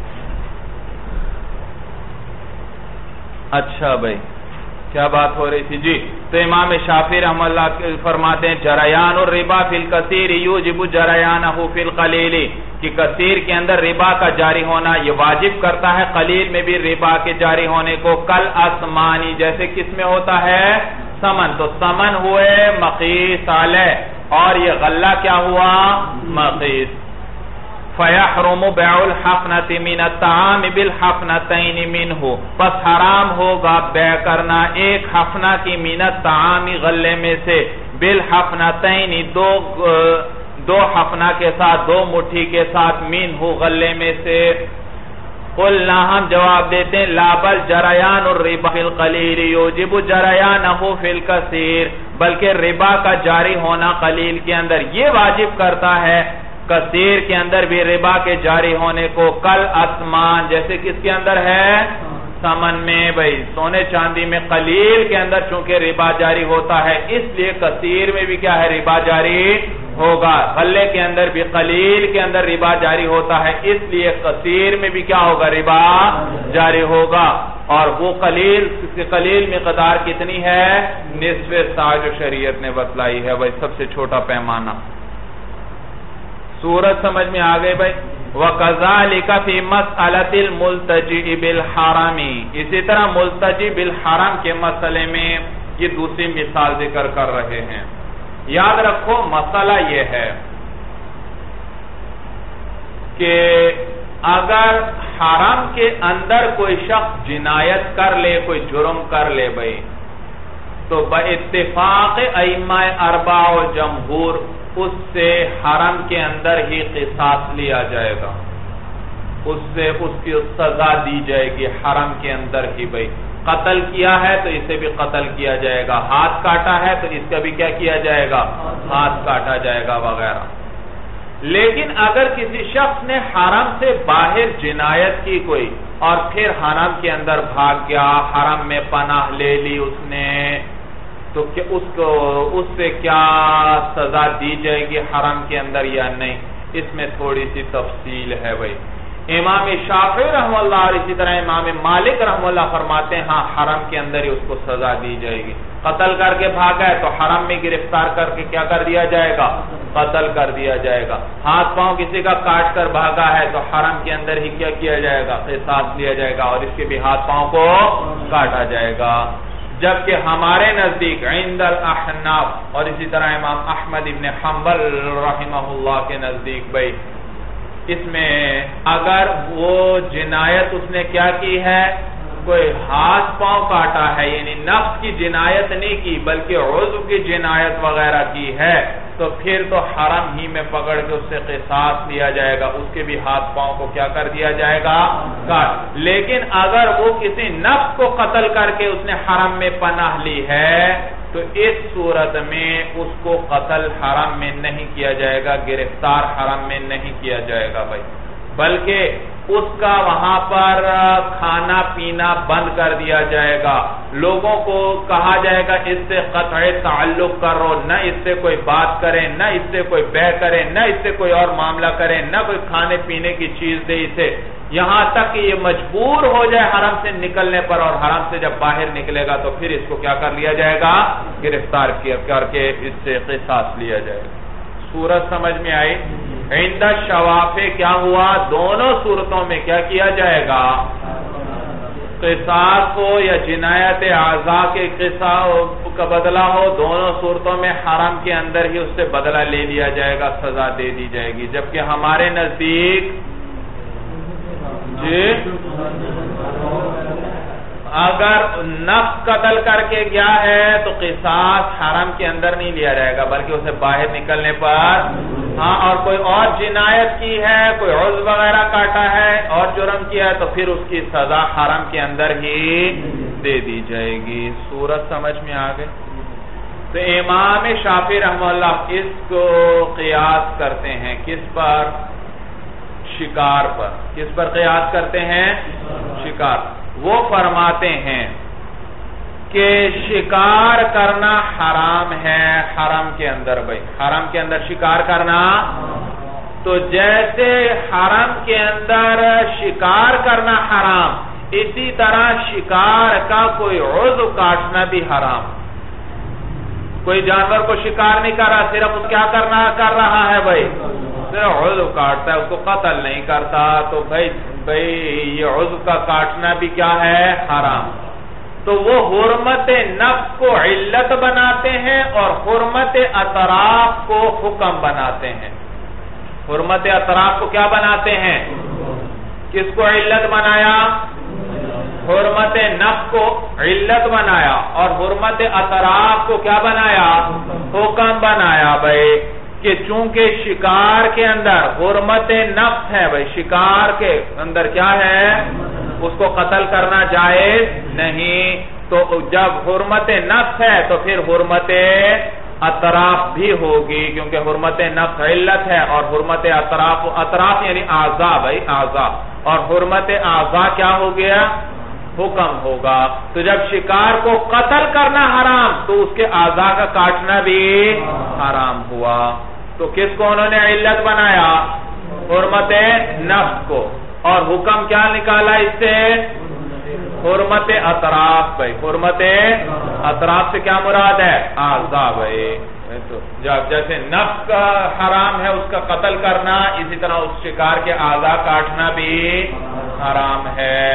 اچھا بھائی کیا بات ہو رہی تھی جی؟ تو امام شافعی رحمہ اللہ فرماتے ہیں جریان الربا فی الکثیر یوجب جریانہ فی القلیل، کہ کثیر کے اندر ربا کا جاری ہونا یہ واجب کرتا ہے قلیل میں بھی ربا کے جاری ہونے کو. کل اسمانی، جیسے کس میں ہوتا ہے؟ سمن. تو سمن ہوئے مقیس علیہ اور یہ غلہ کیا ہوا؟ مقیس. فَيَحْرُمُ بَيْعُ الْحَفْنَةِ مِنَ الطَّعَامِ بِالْحَفْنَتَيْنِ مِنْهُ، پس حرام ہوگا بیع کرنا ایک حفنہ کی من الطعام غلے میں سے، بالحفنتین دو دو حفنہ کے ساتھ، دو مٹھی کے ساتھ، منہ غلے میں سے. قلنا، ہم جواب دیتے ہیں لا بل جریان الربا فی القلیل یوجب جریانہ فی الکثیر، بلکہ ربا کا جاری ہونا قلیل کے اندر یہ واجب کرتا ہے کثیر کے اندر بھی ربا کے جاری ہونے کو. کل اسمان، جیسے کس کے اندر ہے؟ سمن میں بھائی. سونے چاندی میں قلیل کے اندر چونکہ ربا جاری ہوتا ہے اس لیے کثیر میں بھی کیا ہے؟ ربا جاری ہوگا. غلے کے اندر بھی قلیل کے اندر ربا جاری ہوتا ہے اس لیے کثیر میں بھی کیا ہوگا؟ ربا جاری ہوگا. اور وہ قلیل قلیل مقدار کتنی ہے؟ نصف ساع جو شریعت نے بتلائی ہے بھائی، سب سے چھوٹا پیمانہ. سورت سمجھ میں آ گئے بھائی؟ وَكَذَلِكَ فِي مَسْأَلَةِ الْمُلْتَجِئِ بِالْحَرَمِ، اسی طرح ملتجی بالحرم کے مسئلے میں یہ دوسری مثال ذکر کر رہے ہیں. یاد رکھو مسئلہ یہ ہے کہ اگر حرم کے اندر کوئی شخص جنایت کر لے، کوئی جرم کر لے بھائی، تو باتفاق ائمہ اربعہ و جمہور اس سے حرم کے اندر ہی قصاص لیا جائے گا، اس سے اس کی سزا دی جائے گی حرم کے اندر ہی. بھائی قتل کیا ہے تو اسے بھی قتل کیا جائے گا، ہاتھ کاٹا ہے تو اس کا بھی کیا کیا جائے گا، ہاتھ کاٹا جائے گا وغیرہ. لیکن اگر کسی شخص نے حرم سے باہر جنایت کی کوئی اور پھر حرم کے اندر بھاگ گیا، حرم میں پناہ لے لی اس نے، تو اس کو اس سے کیا سزا دی جائے گی حرم کے اندر یا نہیں، اس میں تھوڑی سی تفصیل ہے. بھائی امام شافعی رحمہ اللہ اور اسی طرح امام مالک رحمہ اللہ فرماتے ہیں ہاں حرم کے اندر ہی اس کو سزا دی جائے گی. قتل کر کے بھاگا ہے تو حرم میں گرفتار کر کے کیا کر دیا جائے گا، قتل کر دیا جائے گا. ہاتھ پاؤں کسی کا کاٹ کر بھاگا ہے تو حرم کے اندر ہی کیا کیا جائے گا، قصاص لیا جائے گا اور اس کے بھی ہاتھ پاؤں کو کاٹا جائے گا. جبکہ ہمارے نزدیک عند الاحناف اور اسی طرح امام احمد ابن حنبل رحمہ اللہ کے نزدیک بھائی اس میں اگر وہ جنایت اس نے کیا کی ہے، کوئی ہاتھ پاؤں کاٹا ہے، یعنی نفس کی جنایت نہیں کی بلکہ عضو کی جنایت وغیرہ کی ہے، تو پھر تو حرم ہی میں پکڑ کے اس سے قصاص لیا جائے گا، اس کے بھی ہاتھ پاؤں کو کیا کر دیا جائے گا، کاٹ. لیکن اگر وہ کسی نفس کو قتل کر کے اس نے حرم میں پناہ لی ہے تو اس صورت میں اس کو قتل حرم میں نہیں کیا جائے گا، گرفتار حرم میں نہیں کیا جائے گا بھائی، بلکہ اس کا وہاں پر کھانا پینا بند کر دیا جائے گا. لوگوں کو کہا جائے گا اس سے قطع تعلق کرو، نہ اس سے کوئی بات کریں، نہ اس سے کوئی بیع کریں، نہ اس سے کوئی اور معاملہ کریں، نہ کوئی کھانے پینے کی چیز دے اسے، یہاں تک کہ یہ مجبور ہو جائے حرم سے نکلنے پر، اور حرم سے جب باہر نکلے گا تو پھر اس کو کیا کر لیا جائے گا، گرفتار کر کے اس سے قصاص لیا جائے گا. صورت سمجھ میں آئی؟ عند الشوافع کیا ہوا، دونوں صورتوں میں کیا کیا جائے گا، قصاص ہو یا جنایت اعضاء کے قصاص کا بدلہ ہو، دونوں صورتوں میں حرم کے اندر ہی اس سے بدلہ لے لیا جائے گا، سزا دے دی جائے گی. جبکہ ہمارے نزدیک جی اگر نفس قتل کر کے گیا ہے تو قصاص حرم کے اندر نہیں لیا جائے گا بلکہ اسے باہر نکلنے پر، ہاں اور کوئی اور جنایت کی ہے، کوئی عضو وغیرہ کاٹا ہے اور جرم کیا ہے تو پھر اس کی سزا حرم کے اندر ہی دے دی جائے گی. صورت سمجھ میں آ گئی؟ تو امام شافعی رحمہ اللہ اس کو قیاس کرتے ہیں کس پر، شکار پر. کس پر قیاس کرتے ہیں، شکار. وہ فرماتے ہیں کہ شکار کرنا حرام ہے حرم کے اندر. بھائی حرم کے اندر شکار کرنا، تو جیسے حرم کے اندر شکار کرنا حرام، اسی طرح شکار کا کوئی عضو کاٹنا بھی حرام. کوئی جانور کو شکار نہیں کر رہا، صرف اس کیا کرنا کر رہا ہے بھائی، صرف عضو کاٹتا ہے، اس کو قتل نہیں کرتا، تو بھائی بھائی یہ عضو کا کاٹنا بھی کیا ہے، حرام. تو وہ حرمت نفس کو علت بناتے ہیں اور حرمت اطراف کو حکم بناتے ہیں. حرمت اطراف کو کیا بناتے ہیں، کس کو علت بنایا، حرمت نفس کو علت بنایا اور حرمت اطراف کو کیا بنایا، حکم بنایا. بھائی کہ چونکہ شکار کے اندر حرمت نفس ہے، بھائی شکار کے اندر کیا ہے، اس کو قتل کرنا جائز نہیں، تو جب حرمت نفس ہے تو پھر حرمت اطراف بھی ہوگی، کیونکہ حرمت نفس علت ہے اور حرمت اطراف اطراف یعنی اعضاء، بھائی اعضاء، اور حرمت اعضاء کیا ہو گیا، حکم ہوگا. تو جب شکار کو قتل کرنا حرام تو اس کے اعضاء کا کاٹنا بھی حرام ہوا. تو کس کو انہوں نے علت بنایا، حرمت نفس کو، اور حکم کیا نکالا اس سے، حرمت اطراف. بھائی حرمت اطراف سے کیا مراد ہے، اعضاء. بھائی جب جیسے نفس کا حرام ہے اس کا قتل کرنا، اسی طرح اس شکار کے اعضاء کاٹنا بھی حرام ہے.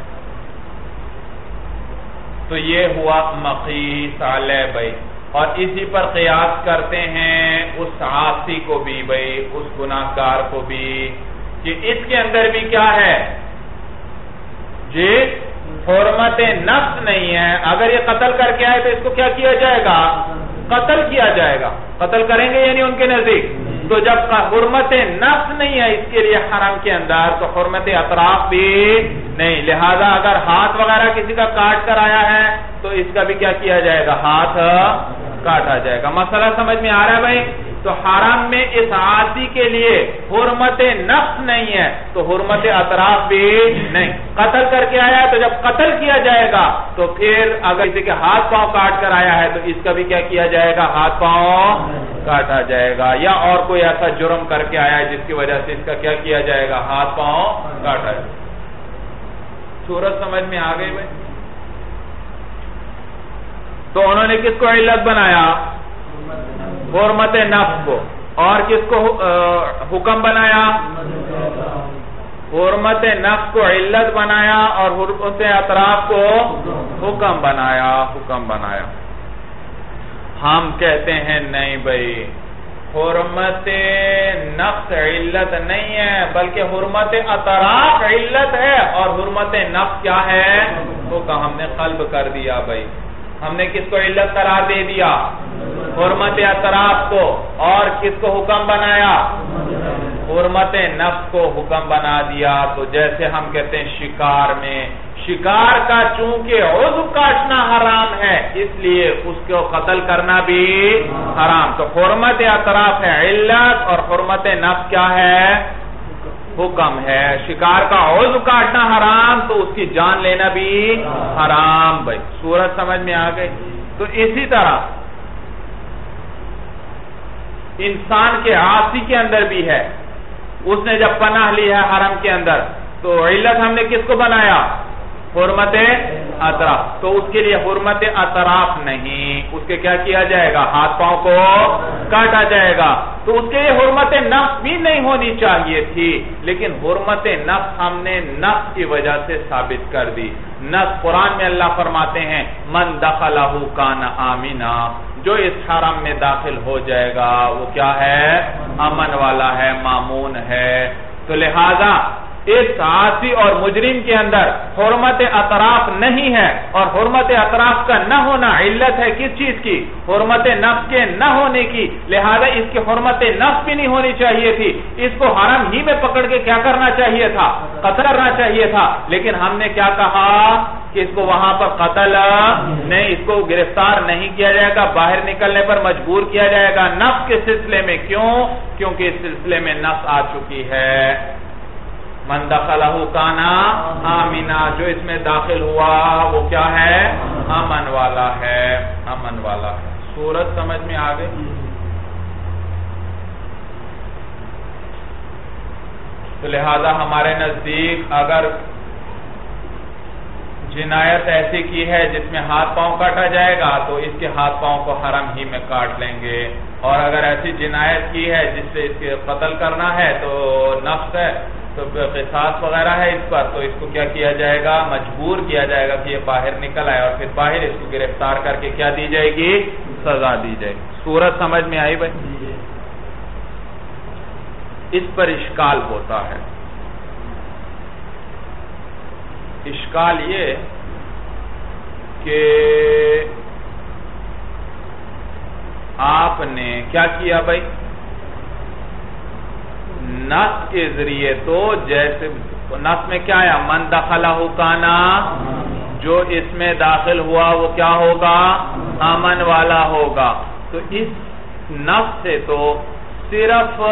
تو یہ ہوا مقیس علیہ. بھائی اور اسی پر قیاس کرتے ہیں اس عاصی کو بھی، بھائی اس گناہگار کو بھی، کہ اس کے اندر بھی کیا ہے جی حرمت نفس نہیں ہے. اگر یہ قتل کر کے آئے تو اس کو کیا کیا جائے گا؟ قتل کیا جائے گا. قتل کریں گے یعنی ان کے نزدیک. تو جب حرمت نفس نہیں ہے اس کے لیے حرم کے اندر تو حرمت اطراف بھی نہیں. لہذا اگر ہاتھ وغیرہ کسی کا کاٹ کر آیا ہے تو اس کا بھی کیا کیا جائے گا؟ ہاتھ کاٹا جائے گا. مسئلہ سمجھ میں آ رہا ہے بھائی؟ تو حرم میں اس عاصی کے لیے حرمت نفس نہیں ہے تو حرمت اطراف بھی نہیں. قتل کر کے آیا تو جب قتل کیا جائے گا تو پھر اگر کسی کے ہاتھ پاؤں کاٹ کر آیا ہے تو اس کا بھی کیا کیا جائے گا؟ ہاتھ پاؤں کاٹا جائے گا. یا اور کوئی ایسا جرم کر کے آیا ہے جس کی وجہ سے اس کا کیا کیا جائے گا؟ ہاتھ پاؤں کاٹا جائے گا. صورت سمجھ میں آ گئی بھائی؟ تو انہوں نے کس کو علت بنایا؟ حرمت نفس کو. اور کس کو حکم بنایا؟ حرمت نفس کو علت بنایا اور حرمت اطراف کو حکم بنایا. حکم بنایا. ہم کہتے ہیں نہیں بھائی، حرمت نفس علت نہیں ہے بلکہ حرمت اطراف علت ہے اور حرمت نفس کیا ہے؟ حکم. ہم نے قلب کر دیا بھائی. ہم نے کس کو علت قرار دے دیا؟ حرمت اطراف کو. اور کس کو حکم بنایا؟ حرمت نفس کو حکم بنا دیا. تو جیسے ہم کہتے ہیں شکار میں، شکار کا چونکہ عضو کاٹنا حرام ہے اس لیے اس کو قتل کرنا بھی حرام. تو حرمت اطراف ہے علت اور حرمت نفس کیا ہے؟ حکم ہے. شکار کا عضو کاٹنا حرام تو اس کی جان لینا بھی حرام. بھائی صورت سمجھ میں آ گئی؟ تو اسی طرح انسان کے عاصی کے اندر بھی ہے. اس نے جب پناہ لی ہے حرم کے اندر تو علت ہم نے کس کو بنایا؟ حرمت اطراف. تو اس کے لیے حرمت اطراف نہیں، اس کے کیا کیا جائے گا؟ ہاتھ پاؤں کو کاٹا جائے گا. تو اس کے لیے حرمت نفس بھی نہیں ہونی چاہیے تھی، لیکن حرمت نفس ہم نے نفس کی وجہ سے ثابت کر دی. نفس قرآن میں اللہ فرماتے ہیں من دخلہ کان آمنا، جو اس حرم میں داخل ہو جائے گا وہ کیا ہے؟ امن والا ہے، مامون ہے. تو لہذا اس عاصی اور مجرم کے اندر حرمت اطراف نہیں ہے اور حرمت اطراف کا نہ ہونا علت ہے کس چیز کی؟ حرمت نفس کے نہ ہونے کی. لہذا اس کی حرمت نفس بھی نہیں ہونی چاہیے تھی. اس کو حرم ہی میں پکڑ کے کیا کرنا چاہیے تھا؟ قتل کرنا چاہیے تھا. لیکن ہم نے کیا کہا کہ اس کو وہاں پر قتل نہیں، اس کو گرفتار نہیں کیا جائے گا، باہر نکلنے پر مجبور کیا جائے گا نفس کے سلسلے میں. کیوں؟ کیونکہ اس سلسلے میں نفس آ چکی ہے. من دخلہ کانا آمنا، جو اس میں داخل ہوا وہ کیا ہے؟ امن والا ہے. امن والا ہے. صورت سمجھ میں آ گئی؟ تو لہذا ہمارے نزدیک اگر جنایت ایسی کی ہے جس میں ہاتھ پاؤں کاٹا جائے گا تو اس کے ہاتھ پاؤں کو حرم ہی میں کاٹ لیں گے. اور اگر ایسی جنایت کی ہے جس سے اس کے قتل کرنا ہے تو نفس ہے تو قصاص وغیرہ ہے اس پر، تو اس کو کیا کیا جائے گا؟ مجبور کیا جائے گا کہ یہ باہر نکل آئے اور پھر باہر اس کو گرفتار کر کے کیا دی جائے گی؟ سزا دی جائے گی. صورت سمجھ میں آئی بھائی؟ اس پر اشکال ہوتا ہے. اشکال یہ کہ آپ نے کیا کیا بھائی؟ نص کے ذریعے تو جیسے نص میں کیا ہے؟ من دخلہ کانا، جو اس میں داخل ہوا وہ کیا ہوگا؟ امن والا ہوگا. تو اس نص سے تو صرف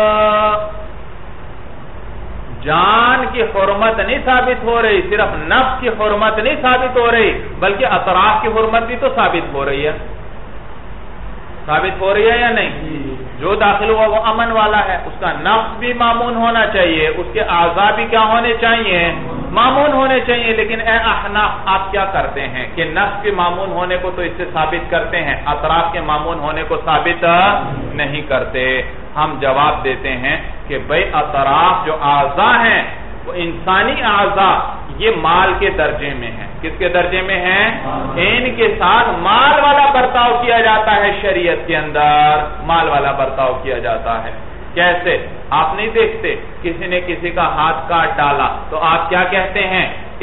جان کی حرمت نہیں ثابت ہو رہی، صرف نفس کی حرمت نہیں ثابت ہو رہی بلکہ اطراف کی حرمت بھی تو ثابت ہو رہی ہے. ثابت ہو رہی ہے یا نہیں؟ جو داخل ہوا وہ امن والا ہے، اس کا نفس بھی مامون ہونا چاہیے، اس کے اعضاء بھی کیا ہونے چاہیے؟ مامون ہونے چاہیے. لیکن اے احناف آپ کیا کرتے ہیں کہ نفس کے مامون ہونے کو تو اس سے ثابت کرتے ہیں، اطراف کے مامون ہونے کو ثابت نہیں کرتے. ہم جواب دیتے ہیں کہ بھئی اطراف جو اعضاء ہیں وہ انسانی اعضاء یہ مال کے درجے میں ہیں. کس کے درجے میں ہیں؟ ان کے ساتھ مال والا برتاؤ کیا جاتا ہے. شریعت کے اندر مال والا برتاؤ کیا جاتا ہے. کیسے؟ آپ نہیں دیکھتے کسی نے کسی کا ہاتھ کاٹ ڈالا تو آپ کیا کہتے ہیں؟ اس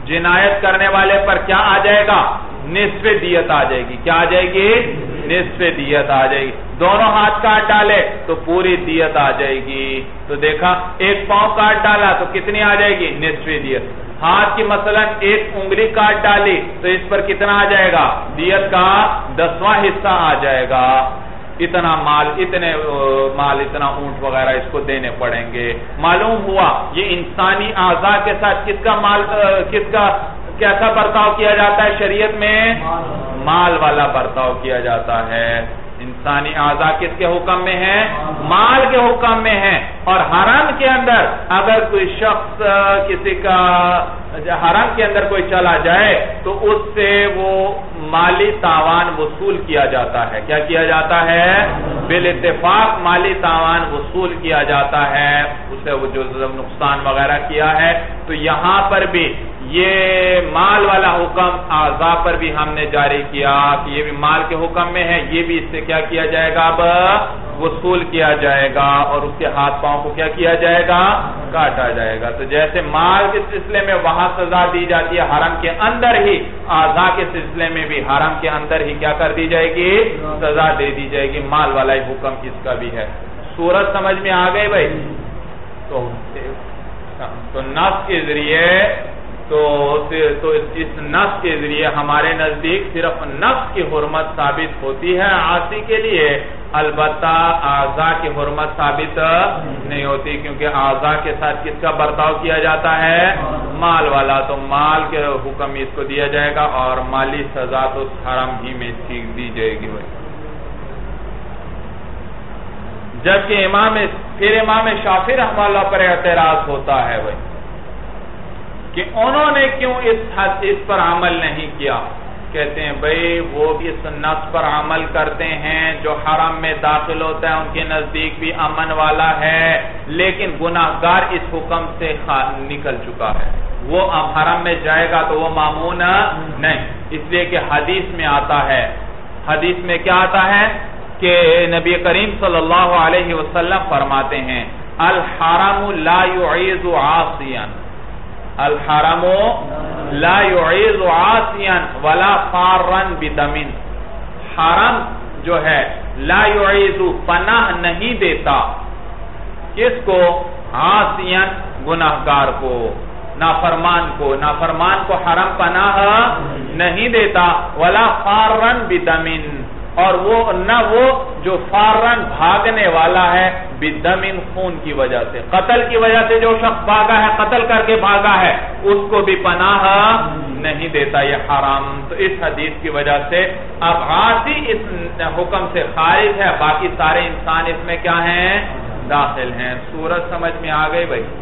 جنایت کرنے والے پر کیا آ جائے گا؟ نصف دیت آ جائے گی. کیا آ جائے گی؟ نصف دیت آ جائے گی. دونوں ہاتھ کاٹ ڈالے تو پوری دیت آ جائے گی. تو دیکھا ایک پاؤں کاٹ ڈالا تو کتنی آ جائے گی؟ نصف دیت. ہاتھ کی مثلا ایک انگلی کاٹ ڈالی تو اس پر کتنا آ جائے گا؟ دیت کا دسواں حصہ آ جائے گا. اتنا مال، اتنے مال، اتنا اونٹ وغیرہ اس کو دینے پڑیں گے. معلوم ہوا یہ انسانی اعضاء کے ساتھ کس کا مال، کس کا کیسا برتاؤ کیا جاتا ہے شریعت میں؟ مال والا برتاؤ کیا جاتا ہے. انسانی اعضاء کس کے حکم میں ہیں؟ مال کے حکم میں ہیں. اور حرم کے اندر اگر کوئی شخص کسی کا حرم کے اندر کوئی چلا جائے تو اس سے وہ مالی تاوان وصول کیا جاتا ہے. کیا کیا جاتا ہے؟ بالاتفاق مالی تاوان وصول کیا جاتا ہے اسے وہ جو نقصان وغیرہ کیا ہے. تو یہاں پر بھی یہ مال والا حکم اعضاء پر بھی ہم نے جاری کیا کہ یہ بھی مال کے حکم میں ہے. یہ بھی اس سے کیا کیا جائے گا؟ اب وصول کیا جائے گا اور اس کے ہاتھ پاؤں کو کیا کیا جائے گا؟ کاٹا جائے گا. تو جیسے مال کے سلسلے میں وہاں سزا دی جاتی ہے حرم کے اندر ہی، اعضاء کے سلسلے میں بھی حرم کے اندر ہی کیا کر دی جائے گی؟ سزا دے دی جائے گی. مال والا ہی حکم اس کا بھی ہے. صورت سمجھ میں آ گئی بھائی؟ تو تو نفس کے ذریعے تو تو اس نفس کے ذریعے ہمارے نزدیک صرف نفس کی حرمت ثابت ہوتی ہے عاصی کے لیے، البتہ اعضاء کی حرمت ثابت نہیں ہوتی، کیونکہ اعضاء کے ساتھ کس کا برتاؤ کیا جاتا ہے؟ مال والا. تو مال کے حکم اس کو دیا جائے گا اور مالی سزا تو حرم ہی میں دی جائے گی. جبکہ امام پھر امام شافعی رحمہ اللہ پر اعتراض ہوتا ہے بھائی کہ انہوں نے کیوں اس حد اس پر عمل نہیں کیا. کہتے ہیں بھئی وہ بھی اس نص پر عمل کرتے ہیں جو حرم میں داخل ہوتا ہے ان کے نزدیک بھی امن والا ہے، لیکن گناہگار اس حکم سے نکل چکا ہے. وہ اب حرم میں جائے گا تو وہ مامون نہیں، اس لیے کہ حدیث میں آتا ہے، حدیث میں کیا آتا ہے کہ نبی کریم صلی اللہ علیہ وسلم فرماتے ہیں الحرم لا يعيذ عاصيا، الحرم لا يعيذ عاصيا ولا فارا بدم. حرم جو ہے لا يعيذ پناہ نہیں دیتا، کس کو؟ عاصيا گناہگار کو، نافرمان کو. نافرمان کو حرم پناہ نہیں دیتا. ولا فارا بدم، اور وہ نہ وہ جو فارن بھاگنے والا ہے بدم خون کی وجہ سے، قتل کی وجہ سے جو شخص بھاگا ہے، قتل کر کے بھاگا ہے، اس کو بھی پناہ نہیں دیتا یہ حرام. تو اس حدیث کی وجہ سے اب عاصی اس حکم سے خارج ہے، باقی سارے انسان اس میں کیا ہیں؟ داخل ہیں. سورج سمجھ میں آ گئی بھائی؟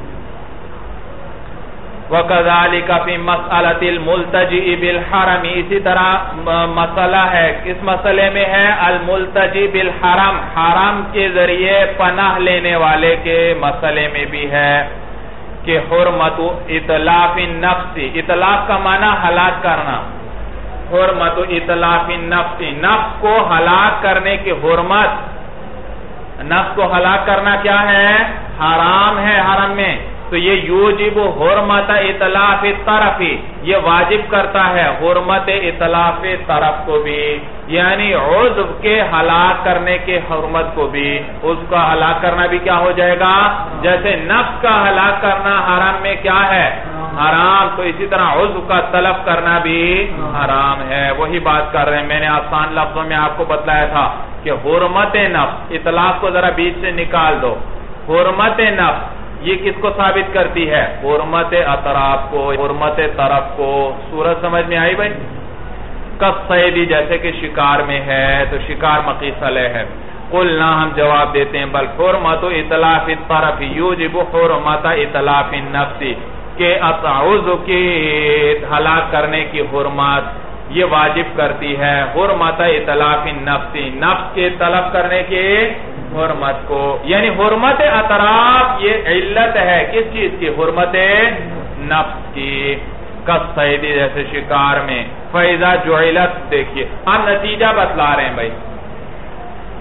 وَكَذَلِكَ فِي مَسْأَلَةِ الْمُلْتَجِئِ بِالْحَرَمِ، اسی طرح مسئلہ ہے، کس مسئلے میں ہے؟ الملتجی بالحرم، حرم کے ذریعے پناہ لینے والے کے مسئلے میں بھی ہے کہ حرمت اطلاف النفس، اطلاف کا معنی ہلاک کرنا، حرمت اطلاف النفس، نفس کو ہلاک کرنے کی حرمت، نفس کو ہلاک کرنا کیا ہے؟ حرام ہے حرم میں. تو یہ یوجب حرمت اطلاف طرف، یہ واجب کرتا ہے حرمت اطلاف طرف کو بھی، یعنی عضو کے ہلاک کرنے کے حرمت کو بھی. اس کا ہلاک کرنا بھی کیا ہو جائے گا؟ جیسے نفس کا ہلاک کرنا حرام میں کیا ہے؟ حرام، تو اسی طرح عضو کا تلف کرنا بھی حرام ہے. وہی بات کر رہے ہیں، میں نے آسان لفظوں میں آپ کو بتلایا تھا کہ حرمت نفس، اطلاف کو ذرا بیچ سے نکال دو. حرمت نفس یہ کس کو ثابت کرتی ہے؟ حرمت اطراف کو، حرمت طرف کو. سورج سمجھ میں آئی بھائی؟ کالصید، جیسے کہ شکار میں ہے تو شکار مقیس علیہ ہے. قلنا، ہم جواب دیتے ہیں بل حرمت اطلاف الطرف یوجب حرمت اطلاف النفس، کہ عضو کی ہلاک کرنے کی حرمت یہ واجب کرتی ہے حرمت اطلاف النفس، نفس کے طلب کرنے کی حرمت کو. یعنی حرمت اطراف یہ علت ہے کس چیز کی؟ حرمت نفس کی. کالصید، جیسے شکار میں. فَإِذَا جُعِلَتْ، دیکھیے ہم نتیجہ بتلا رہے ہیں بھائی.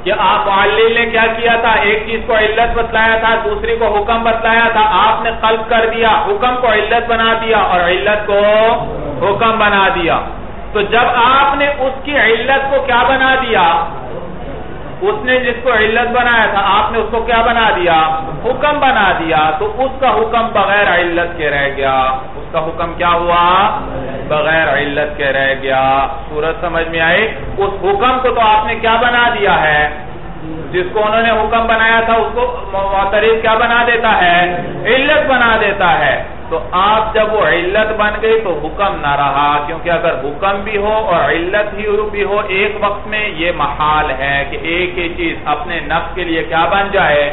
کہ آپ معلل نے کیا کیا تھا، ایک چیز کو علت بتلایا تھا، دوسری کو حکم بتلایا تھا، آپ نے قلب کر دیا، حکم کو علت بنا دیا اور علت کو حکم بنا دیا. تو جب آپ نے اس کی علت کو کیا بنا دیا، اس نے جس کو علت بنایا تھا آپ نے اس کو کیا بنا دیا، حکم بنا دیا، تو اس کا حکم بغیر علت کے رہ گیا. اس کا حکم کیا ہوا، بغیر علت کے رہ گیا. صورت سمجھ میں آئی؟ اس حکم کو تو آپ نے کیا بنا دیا ہے، جس کو انہوں نے حکم بنایا تھا اس کو معترض کیا بنا دیتا ہے، علت بنا دیتا ہے. تو آپ جب وہ علت بن گئی تو حکم نہ رہا، کیونکہ اگر حکم بھی ہو اور علت ہی بھی ہو ایک وقت میں، یہ محال ہے کہ ایک ہی چیز اپنے نفس کے لیے کیا بن جائے،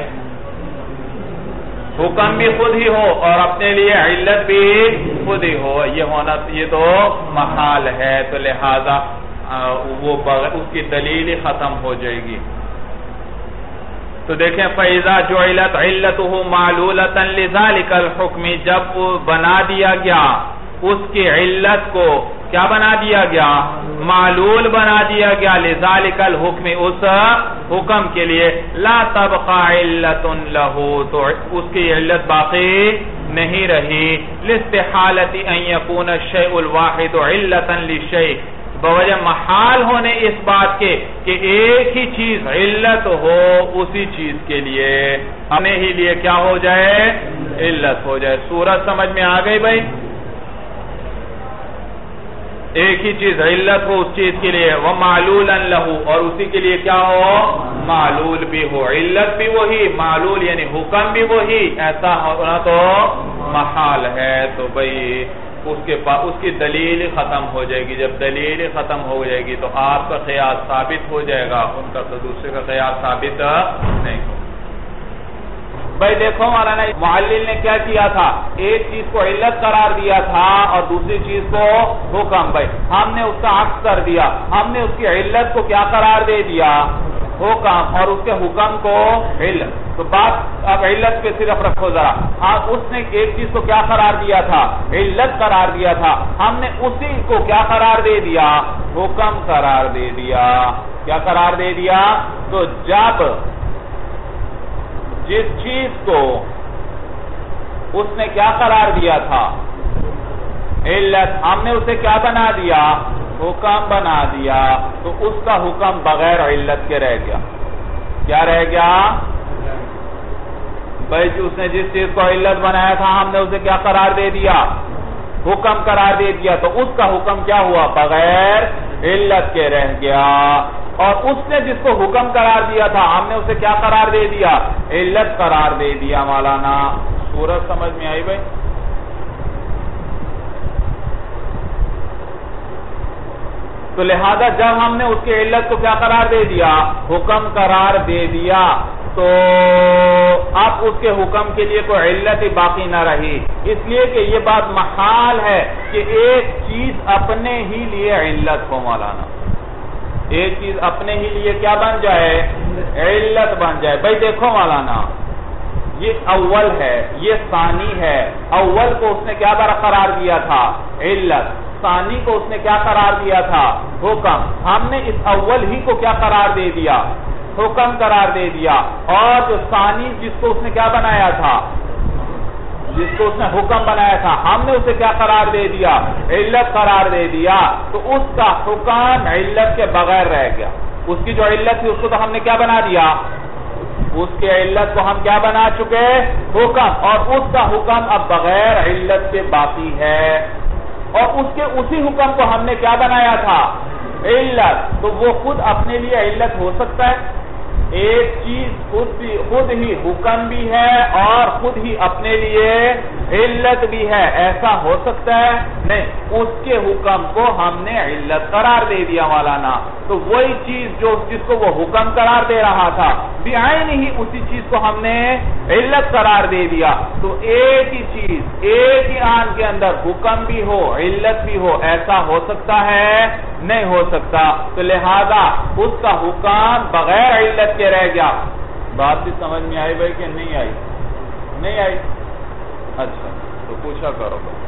حکم بھی خود ہی ہو اور اپنے لیے علت بھی خود ہی ہو. یہ ہونا یہ تو محال ہے. تو لہذا وہ اس کی دلیل ہی ختم ہو جائے گی. تو دیکھیں فَإِذَا جُعِلَتْ عِلَّتُهُ مَعْلُولَةً لِذَلِكَ الْحُكْمِ، جب بنا دیا گیا اس کی علت کو کیا بنا دیا گیا، معلول بنا دیا گیا، لِذَلِكَ الْحُكْمِ اس حکم کے لیے، لَا تَبْقَى عِلَّةٌ لَهُ، تو اس کی علت باقی نہیں رہی. لِاسْتِحَالَةِ أَن يَكُونَ الشَّيْءُ الْوَاحِدُ عِلَّةً لِلشَّيْءِ، بوجہ محال ہونے اس بات کے کہ ایک ہی چیز علت ہو اسی چیز کے لیے، اپنے ہی لیے کیا ہو جائے، علت ہو جائے. صورت سمجھ میں آ گئی بھائی؟ ایک ہی چیز علت ہو اس چیز کے لیے، وَمَعْلُولًا لَهُ، اور اسی کے لیے کیا ہو، معلول بھی ہو، علت بھی وہی، معلول یعنی حکم بھی وہی، ایسا ہونا تو محال ہے. تو بھائی اس کے پاس اس کی دلیل ختم ہو جائے گی. جب دلیل ختم ہو جائے گی تو آپ کا قیاس ثابت ہو جائے گا، ان کا تو دوسرے کا قیاس ثابت نہیں ہو. بھائی دیکھو مولانا معلل نے کیا کیا تھا، ایک چیز کو علت قرار دیا تھا اور دوسری چیز کو حکم. بھائی ہم نے اس کا عکس کر دیا، ہم نے اس کی علت کو کیا قرار دے دیا، حکم، اور اس کے حکم کو علت. تو بات اب علت پہ صرف رکھو ذرا. آپ اس نے ایک چیز کو کیا قرار دیا تھا، علت قرار دیا تھا، ہم نے اسی کو کیا قرار دے دیا، حکم قرار دے دیا. کیا قرار دے دیا؟ تو جب جس چیز کو اس نے کیا قرار دیا تھا، علت، ہم نے اسے کیا بنا دیا، حکم بنا دیا، تو اس کا حکم بغیر علت کے رہ گیا. کیا رہ گیا؟ بھائی اس نے جس چیز کو علت بنایا تھا ہم نے اسے کیا قرار دے دیا، حکم قرار دے دیا، تو اس کا حکم کیا ہوا، بغیر علت کے رہ گیا. اور اس نے جس کو حکم قرار دیا تھا ہم نے اسے کیا قرار دے دیا، علت قرار دے دیا. مولانا صورت سمجھ میں آئی بھائی؟ تو لہذا جب ہم نے اس کی علت کو کیا قرار دے دیا، حکم قرار دے دیا، تو اب اس کے حکم کے لیے کوئی علت ہی باقی نہ رہی. اس لیے کہ یہ بات محال ہے کہ ایک چیز اپنے ہی لیے علت ہو. مولانا ایک چیز اپنے ہی لیے کیا بن جائے، علت بن جائے. بھائی دیکھو مولانا، یہ اول ہے، یہ ثانی ہے. اول کو اس نے کیا قرار دیا تھا، علت. ثانی کو اس نے کیا قرار دیا تھا، حکم. ہم نے اس اول ہی کو کیا قرار دے دیا، حکم قرار دے دیا. اور جو ثانی جس کو اس نے کیا بنایا تھا، جس کو اس نے حکم بنایا تھا ہم نے اسے کیا قرار دے دیا، علت قرار دے دیا. تو اس کا حکم علت کے بغیر رہ گیا. اس کی جو علت تھی اس کو تو ہم نے کیا بنا دیا، اس کے علت کو ہم کیا بنا چکے، حکم. اور اس کا حکم اب بغیر علت کے باقی ہے. اور اس کے اسی حکم کو ہم نے کیا بنایا تھا، علت. تو وہ خود اپنے لیے علت ہو سکتا ہے. ایک چیز خود بھی خود ہی حکم بھی ہے اور خود ہی اپنے لیے علت بھی ہے، ایسا ہو سکتا ہے نہیں. اس کے حکم کو ہم نے علت قرار دے دیا. مولانا تو وہی چیز جو جس کو وہ حکم قرار دے رہا تھا بعین ہی اسی چیز کو ہم نے علت قرار دے دیا. تو ایک ہی چیز ایک ہی آن کے اندر حکم بھی ہو علت بھی ہو، ایسا ہو سکتا ہے نہیں ہو سکتا. تو لہذا اس کا حکم بغیر علت کے رہ گیا. بات بھی سمجھ میں آئی بھائی کہ نہیں آئی؟ نہیں آئی. اچھا تو پوچھا کرو بھائی.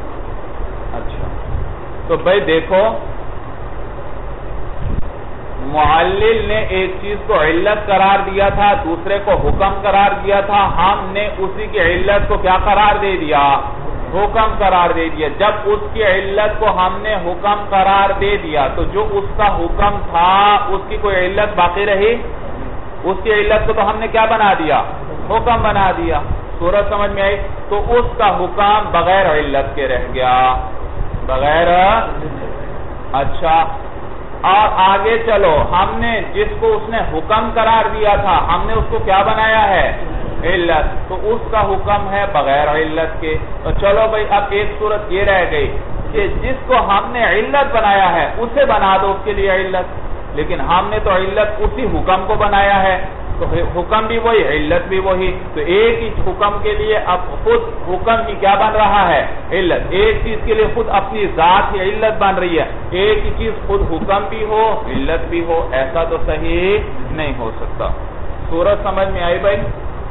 اچھا تو بھائی دیکھو معلل نے ایک چیز کو علت قرار دیا تھا، دوسرے کو حکم قرار دیا تھا، ہم نے اسی کی علت کو کیا قرار دے دیا؟ حکم قرار دے دیا۔ جب اس کی علت کو ہم نے حکم قرار دے دیا تو جو اس کا حکم تھا اس کی کوئی علت باقی رہی؟ اس کی علت کو تو ہم نے کیا بنا دیا؟ حکم بنا دیا۔ صورت سمجھ میں آئی؟ تو اس کا حکم بغیر علت کے رہ گیا، بغیر۔ اچھا، اور آگے چلو، ہم نے جس کو اس نے حکم قرار دیا تھا ہم نے اس کو کیا بنایا ہے؟ علت، تو اس کا حکم ہے بغیر علت کے۔ تو چلو بھئی، اب ایک صورت یہ رہ گئی کہ جس کو ہم نے علت بنایا ہے اسے بنا دو اس کے لیے علت، لیکن ہم نے تو علت اسی حکم کو بنایا ہے، تو حکم بھی وہی، علت بھی وہی، تو ایک ہی حکم کے لیے اب خود حکم کی کیا بن رہا ہے؟ علت۔ ایک چیز کے لیے خود اپنی ذات ہی علت بن رہی ہے، ایک ہی چیز خود حکم بھی ہو علت بھی ہو، ایسا تو صحیح نہیں ہو سکتا۔ صورت سمجھ میں آئی بھائی؟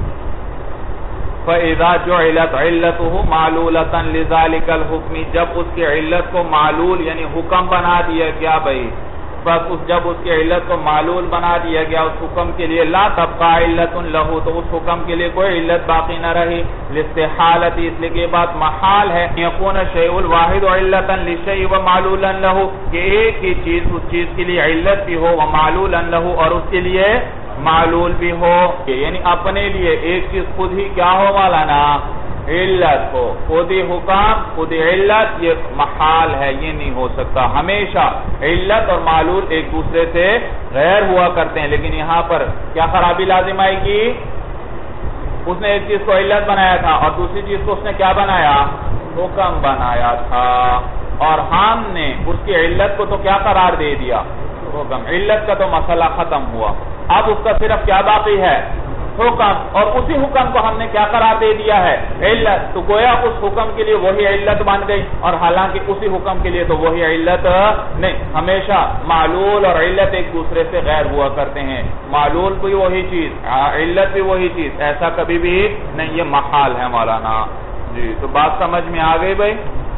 فَإِذَا جُعِلَتْ عِلَّتُهُ مَعْلُولَةً لِذَلِكَ الْحُكْمِ، جب اس کی علت کو معلول یعنی حکم بنا دیا گیا بھائی، بس اس جب اس کی علت کو معلول بنا دیا گیا اس حکم کے لیے، لا تبقى علت لہو، تو اس حکم کے لیے کوئی علت باقی نہ رہی، لاستحالت، اس لیے کہ یہ بات محال ہے، یکون الشیء الواحد علتا للشیء ومعلولا لہو، کہ ایک ہی چیز اس چیز کے لیے علت بھی ہو ومعلولا لہو، اور اس کے لیے معلول بھی ہو، یعنی اپنے لیے ایک چیز خود ہی کیا ہو مولانا؟ علت ہو، خود ہی حکم خود ہی علت، یہ محال ہے، یہ نہیں ہو سکتا۔ ہمیشہ علت اور معلول ایک دوسرے سے غیر ہوا کرتے ہیں، لیکن یہاں پر کیا خرابی لازم آئے گی؟ اس نے ایک چیز کو علت بنایا تھا اور دوسری چیز کو اس نے کیا بنایا؟ حکم بنایا تھا، اور ہم نے اس کی علت کو تو کیا قرار دے دیا؟ حکم۔ علت کا تو مسئلہ ختم ہوا، اب اس کا صرف کیا باقی ہے؟ حکم، اور اسی حکم کو ہم نے کیا قرار دے دیا ہے؟ علت، تو گویا اس حکم کے لیے وہی علت بن گئی، اور حالانکہ اسی حکم کے لیے تو وہی علت نہیں، ہمیشہ معلول اور علت ایک دوسرے سے غیر ہوا کرتے ہیں، معلول بھی وہی چیز علت بھی وہی چیز، ایسا کبھی بھی نہیں، یہ محال ہے مولانا جی۔ تو بات سمجھ میں آ گئی بھائی؟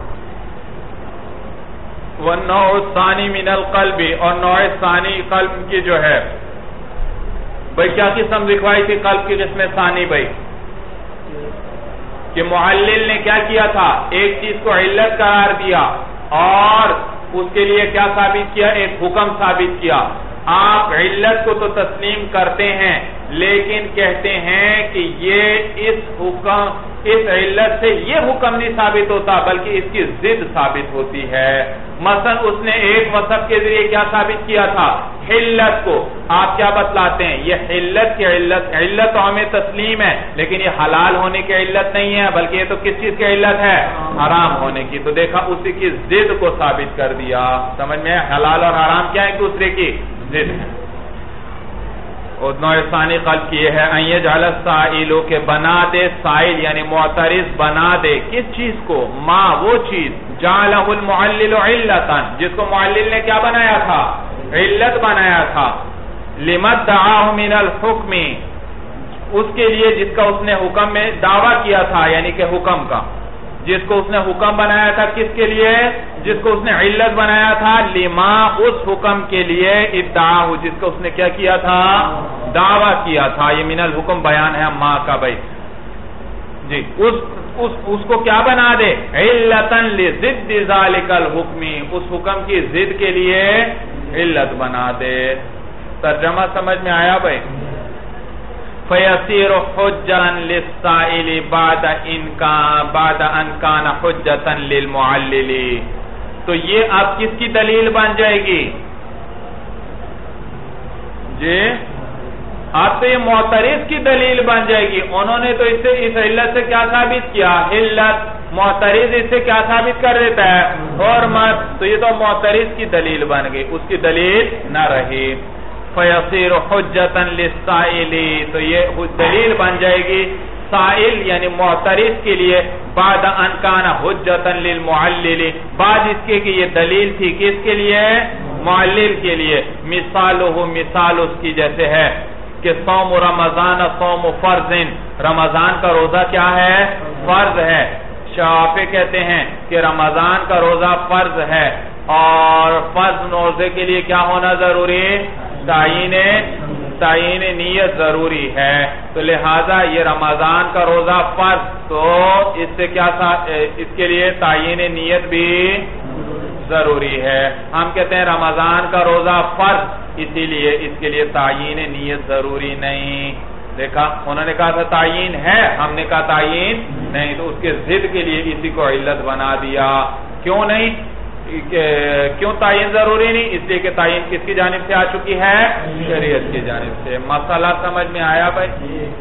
والنوع الثانی من القلب، اور نوع ثانی قلب کی جو ہے بھئی کیا قسم دکھوائی تھی قلب کی قسم ثانی بھئی؟ کہ معلل نے کیا کیا تھا؟ ایک چیز کو علت قرار دیا اور اس کے لیے کیا ثابت کیا؟ ایک حکم ثابت کیا۔ آپ علت کو تو تسلیم کرتے ہیں لیکن کہتے ہیں کہ یہ اس حکم اس علت سے یہ حکم نہیں ثابت ہوتا بلکہ اس کی ضد ثابت ہوتی ہے۔ مثلا اس نے ایک وصف کے ذریعے کیا ثابت کیا تھا؟ حلت کو۔ آپ کیا بتلاتے ہیں؟ یہ حلت کی علت علت تو ہمیں تسلیم ہے لیکن یہ حلال ہونے کی علت نہیں ہے بلکہ یہ تو کس چیز کی علت ہے؟ حرام ہونے کی۔ تو دیکھا اسی کی ضد کو ثابت کر دیا۔ سمجھ میں؟ حلال اور حرام کیا ایک دوسرے کی ضد ہے۔ اور نوع ثانی قلب کی یہ ہے ان یجعل السائل کہ بنا دے سائل یعنی معترض بنا دے کس چیز کو؟ ما وہ چیز جعلہ المعلل علتا جس کو معلل نے کیا بنایا تھا؟ علت بنایا تھا۔ لما ادعاہ من الحکم اس کے لیے جس کا اس نے حکم میں دعویٰ کیا تھا یعنی کہ حکم کا، جس کو اس نے حکم بنایا تھا کس کے لیے؟ جس کو اس نے علت بنایا تھا لما اس حکم کے لیے ادعاہ جس کو اس نے کیا کیا تھا؟ دعویٰ کیا تھا۔ یہ من الحکم بیان ہے ما کا بھائی جی۔ اس اس اس کو کیا بنا دے؟ علتا لضد ذالک الحکم اس حکم کی ضد کے لیے علت بنا دے۔ ترجمہ سمجھ میں آیا بھائی؟ فَيَصِيرُ حُجَّةً لِلسَّائِلِ بَعْدَ إِنْ كَانَ حُجَّةً لِلْمُعَلِّلِ تو یہ اب کس کی دلیل بن جائے گی؟ جی اب تو یہ معترض کی دلیل بن جائے گی۔ انہوں نے تو اس سے اس علت سے کیا ثابت کیا؟ علت۔ معترض اس سے کیا ثابت کر دیتا ہے؟ حرمت۔ تو یہ تو معترض کی دلیل بن گئی، اس کی دلیل نہ رہی۔ فَيَصِيرُ حُجَّةً لِلسَّائِلِ تو یہ دلیل بن جائے گی سائل یعنی معترض کے لیے بعد ان کان حجۃ للمعلل بعد اس کے کہ یہ دلیل تھی کس کے لیے؟ معلل کے لیے۔ مثالہ مثال اس کی جیسے ہے کہ صوم رمضان صوم فرض، رمضان کا روزہ کیا ہے؟ فرض ہے۔ شافعی کہتے ہیں کہ رمضان کا روزہ فرض ہے اور فرض روزے کے لیے کیا ہونا ضروری؟ تعین تعین نیت ضروری ہے. تو لہذا یہ رمضان کا روزہ فرض، تو اس سے کیا اس کے لیے تعین نیت بھی ضروری ہے. ہم کہتے ہیں رمضان کا روزہ فرض، اسی لیے اس کے لیے تعین نیت ضروری نہیں. دیکھا انہوں نے کہا تھا تعین ہے، ہم نے کہا تعین نہیں، تو اس کے ضد کے لیے اسی کو علت بنا دیا. کیوں نہیں؟ کیوں تعین ضروری نہیں؟ اس لیے کہ تعین کس کی جانب سے آ چکی ہے؟ شریعت کی جانب سے. مسئلہ سمجھ میں آیا بھائی؟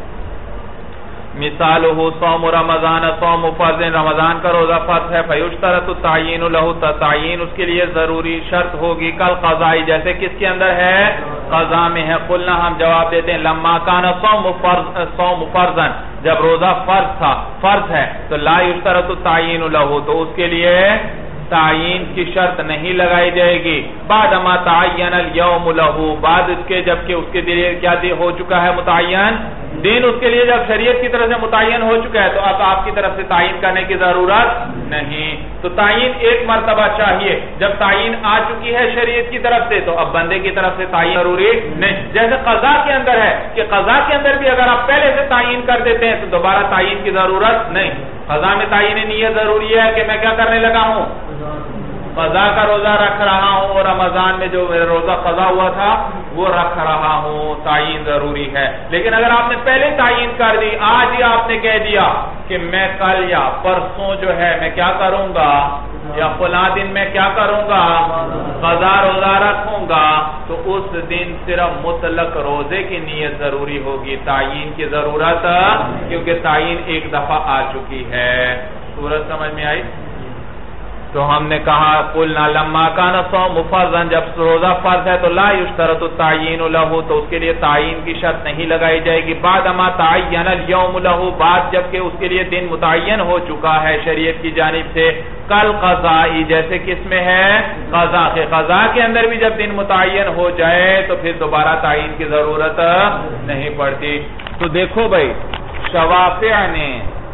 مثالہ صوم رمضان صوم فرض، رمضان کا روزہ فرض ہے، فیشترط التعین لہ، تعین اس کے لیے ضروری شرط ہوگی. کل قضاء، جیسے کس کے اندر ہے؟ قضاء میں ہے. قلنا ہم جواب دیتے ہیں لما کان صوم فرض صوم فرضا، جب روزہ فرض تھا فرض ہے تو لا یشترط التعین لہ، تو اس کے لیے تعین کی شرط نہیں لگائی جائے گی. بعد ما تعین الیوم لہ، بعد اس کے جبکہ اس کے لیے کیا ہو چکا ہے متعین دن، اس کے لیے جب شریعت کی طرف سے متعین ہو چکا ہے تو اب آپ کی طرف سے تعین کرنے کی ضرورت نہیں. تو تعین ایک مرتبہ چاہیے، جب تعین آ چکی ہے شریعت کی طرف سے تو اب بندے کی طرف سے تعین ضروری نہیں. جیسے قضا کے اندر ہے کہ قضا کے اندر بھی اگر آپ پہلے سے تعین کر دیتے ہیں تو دوبارہ تعین کی ضرورت نہیں. قضا میں تعین نیت ضروری ہے کہ میں کیا کرنے لگا ہوں؟ قضا کا روزہ رکھ رہا ہوں، اور رمضان میں جو میرا روزہ قضا ہوا تھا وہ رکھ رہا ہوں، تعین ضروری ہے. لیکن اگر آپ نے پہلے تعین کر دی، آج ہی آپ نے کہہ دیا کہ میں کل یا پرسوں جو ہے میں کیا کروں گا، یا فلاں دن میں کیا کروں گا، قضا روزہ رکھوں گا، تو اس دن صرف مطلق روزے کی نیت ضروری ہوگی، تعین کی ضرورت، کیونکہ تعین ایک دفعہ آ چکی ہے. سورج سمجھ میں آئی؟ تو ہم نے کہا قلنا لما کان صوم فرضا، جب روزہ فرض ہے تو لا یشترط التعین لہ، تو اس کے لیے تعین کی شرط نہیں لگائی جائے گی. بعد ما تعین الیوم لہ، بعد جبکہ اس کے لیے دن متعین ہو چکا ہے شریعت کی جانب سے. کل قضاء، جیسے کس میں ہے؟ قضاء کے قضاء کے اندر بھی جب دن متعین ہو جائے تو پھر دوبارہ تعین کی ضرورت نہیں پڑتی. تو دیکھو بھائی شوافع نے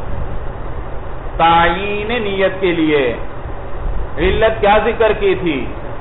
تعین نیت کے لیے علت کیا ذکر کی تھی؟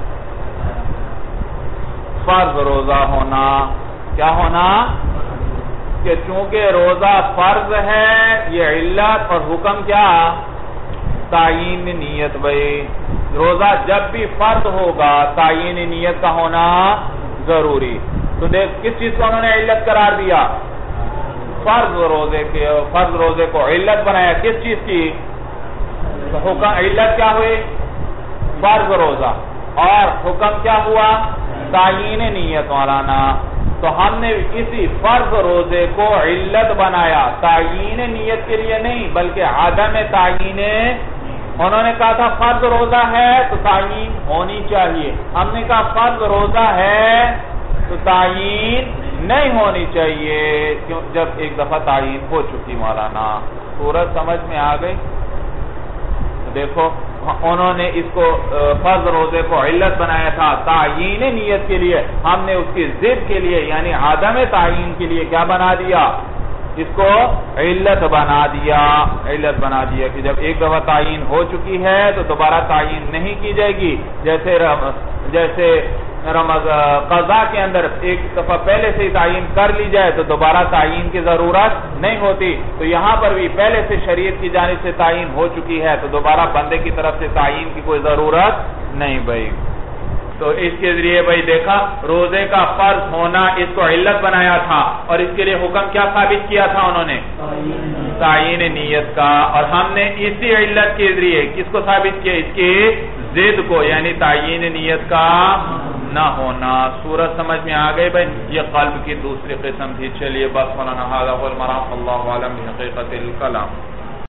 فرض روزہ ہونا. کیا ہونا؟ کہ چونکہ روزہ فرض ہے یہ علت، اور حکم کیا؟ تعین نیت. بھائی روزہ جب بھی فرض ہوگا تعین نیت کا ہونا ضروری. تو دیکھ کس چیز کو انہوں نے علت قرار دیا؟ فرض روزے کے، فرض روزے کو علت بنایا. کس چیز کی؟ حکم علت کیا ہوئی؟ فرض روزہ، اور حکم کیا ہوا؟ تعین نیت مولانا. تو ہم نے اسی فرض روزے کو علت بنایا، تعین نیت کے لیے نہیں بلکہ عدم تعین. انہوں نے کہا تھا فرض روزہ ہے تو تعین ہونی چاہیے، ہم نے کہا فرض روزہ ہے تو تعین نہیں ہونی چاہیے، کیوں جب ایک دفعہ تعین ہو چکی. مولانا سورج سمجھ میں آ گئی؟ دیکھو انہوں نے اس کو فرض روزے کو علت بنایا تھا تعین نیت کے لیے، ہم نے اس کی ضد کے لیے یعنی عدم تعین کے لیے کیا بنا دیا؟ اس کو علت بنا دیا. علت بنا دیا کہ جب ایک دفعہ تعین ہو چکی ہے تو دوبارہ تعین نہیں کی جائے گی. جیسے جیسے قضاء کے اندر ایک دفعہ پہلے سے تعین کر لی جائے تو دوبارہ تعین کی ضرورت نہیں ہوتی. تو یہاں پر بھی پہلے سے شریعت کی جانب سے تعین ہو چکی ہے تو دوبارہ بندے کی طرف سے تعین کی کوئی ضرورت نہیں. بھائی تو اس کے ذریعے بھائی دیکھا روزے کا فرض ہونا اس کو علت بنایا تھا، اور اس کے لیے حکم کیا ثابت کیا تھا انہوں نے؟ تعین نیت کا. اور ہم نے اسی علت کے ذریعے کس کو ثابت کیا؟ اس کی ضد کو، یعنی تعین نیت کا نہ ہونا. سورج سمجھ میں آ گئی بھائی؟ یہ قلب کی دوسری قسم تھی. چلیے بس مولانا ھذا هو المرام، اللہ اعلم بحقیقت الکلام.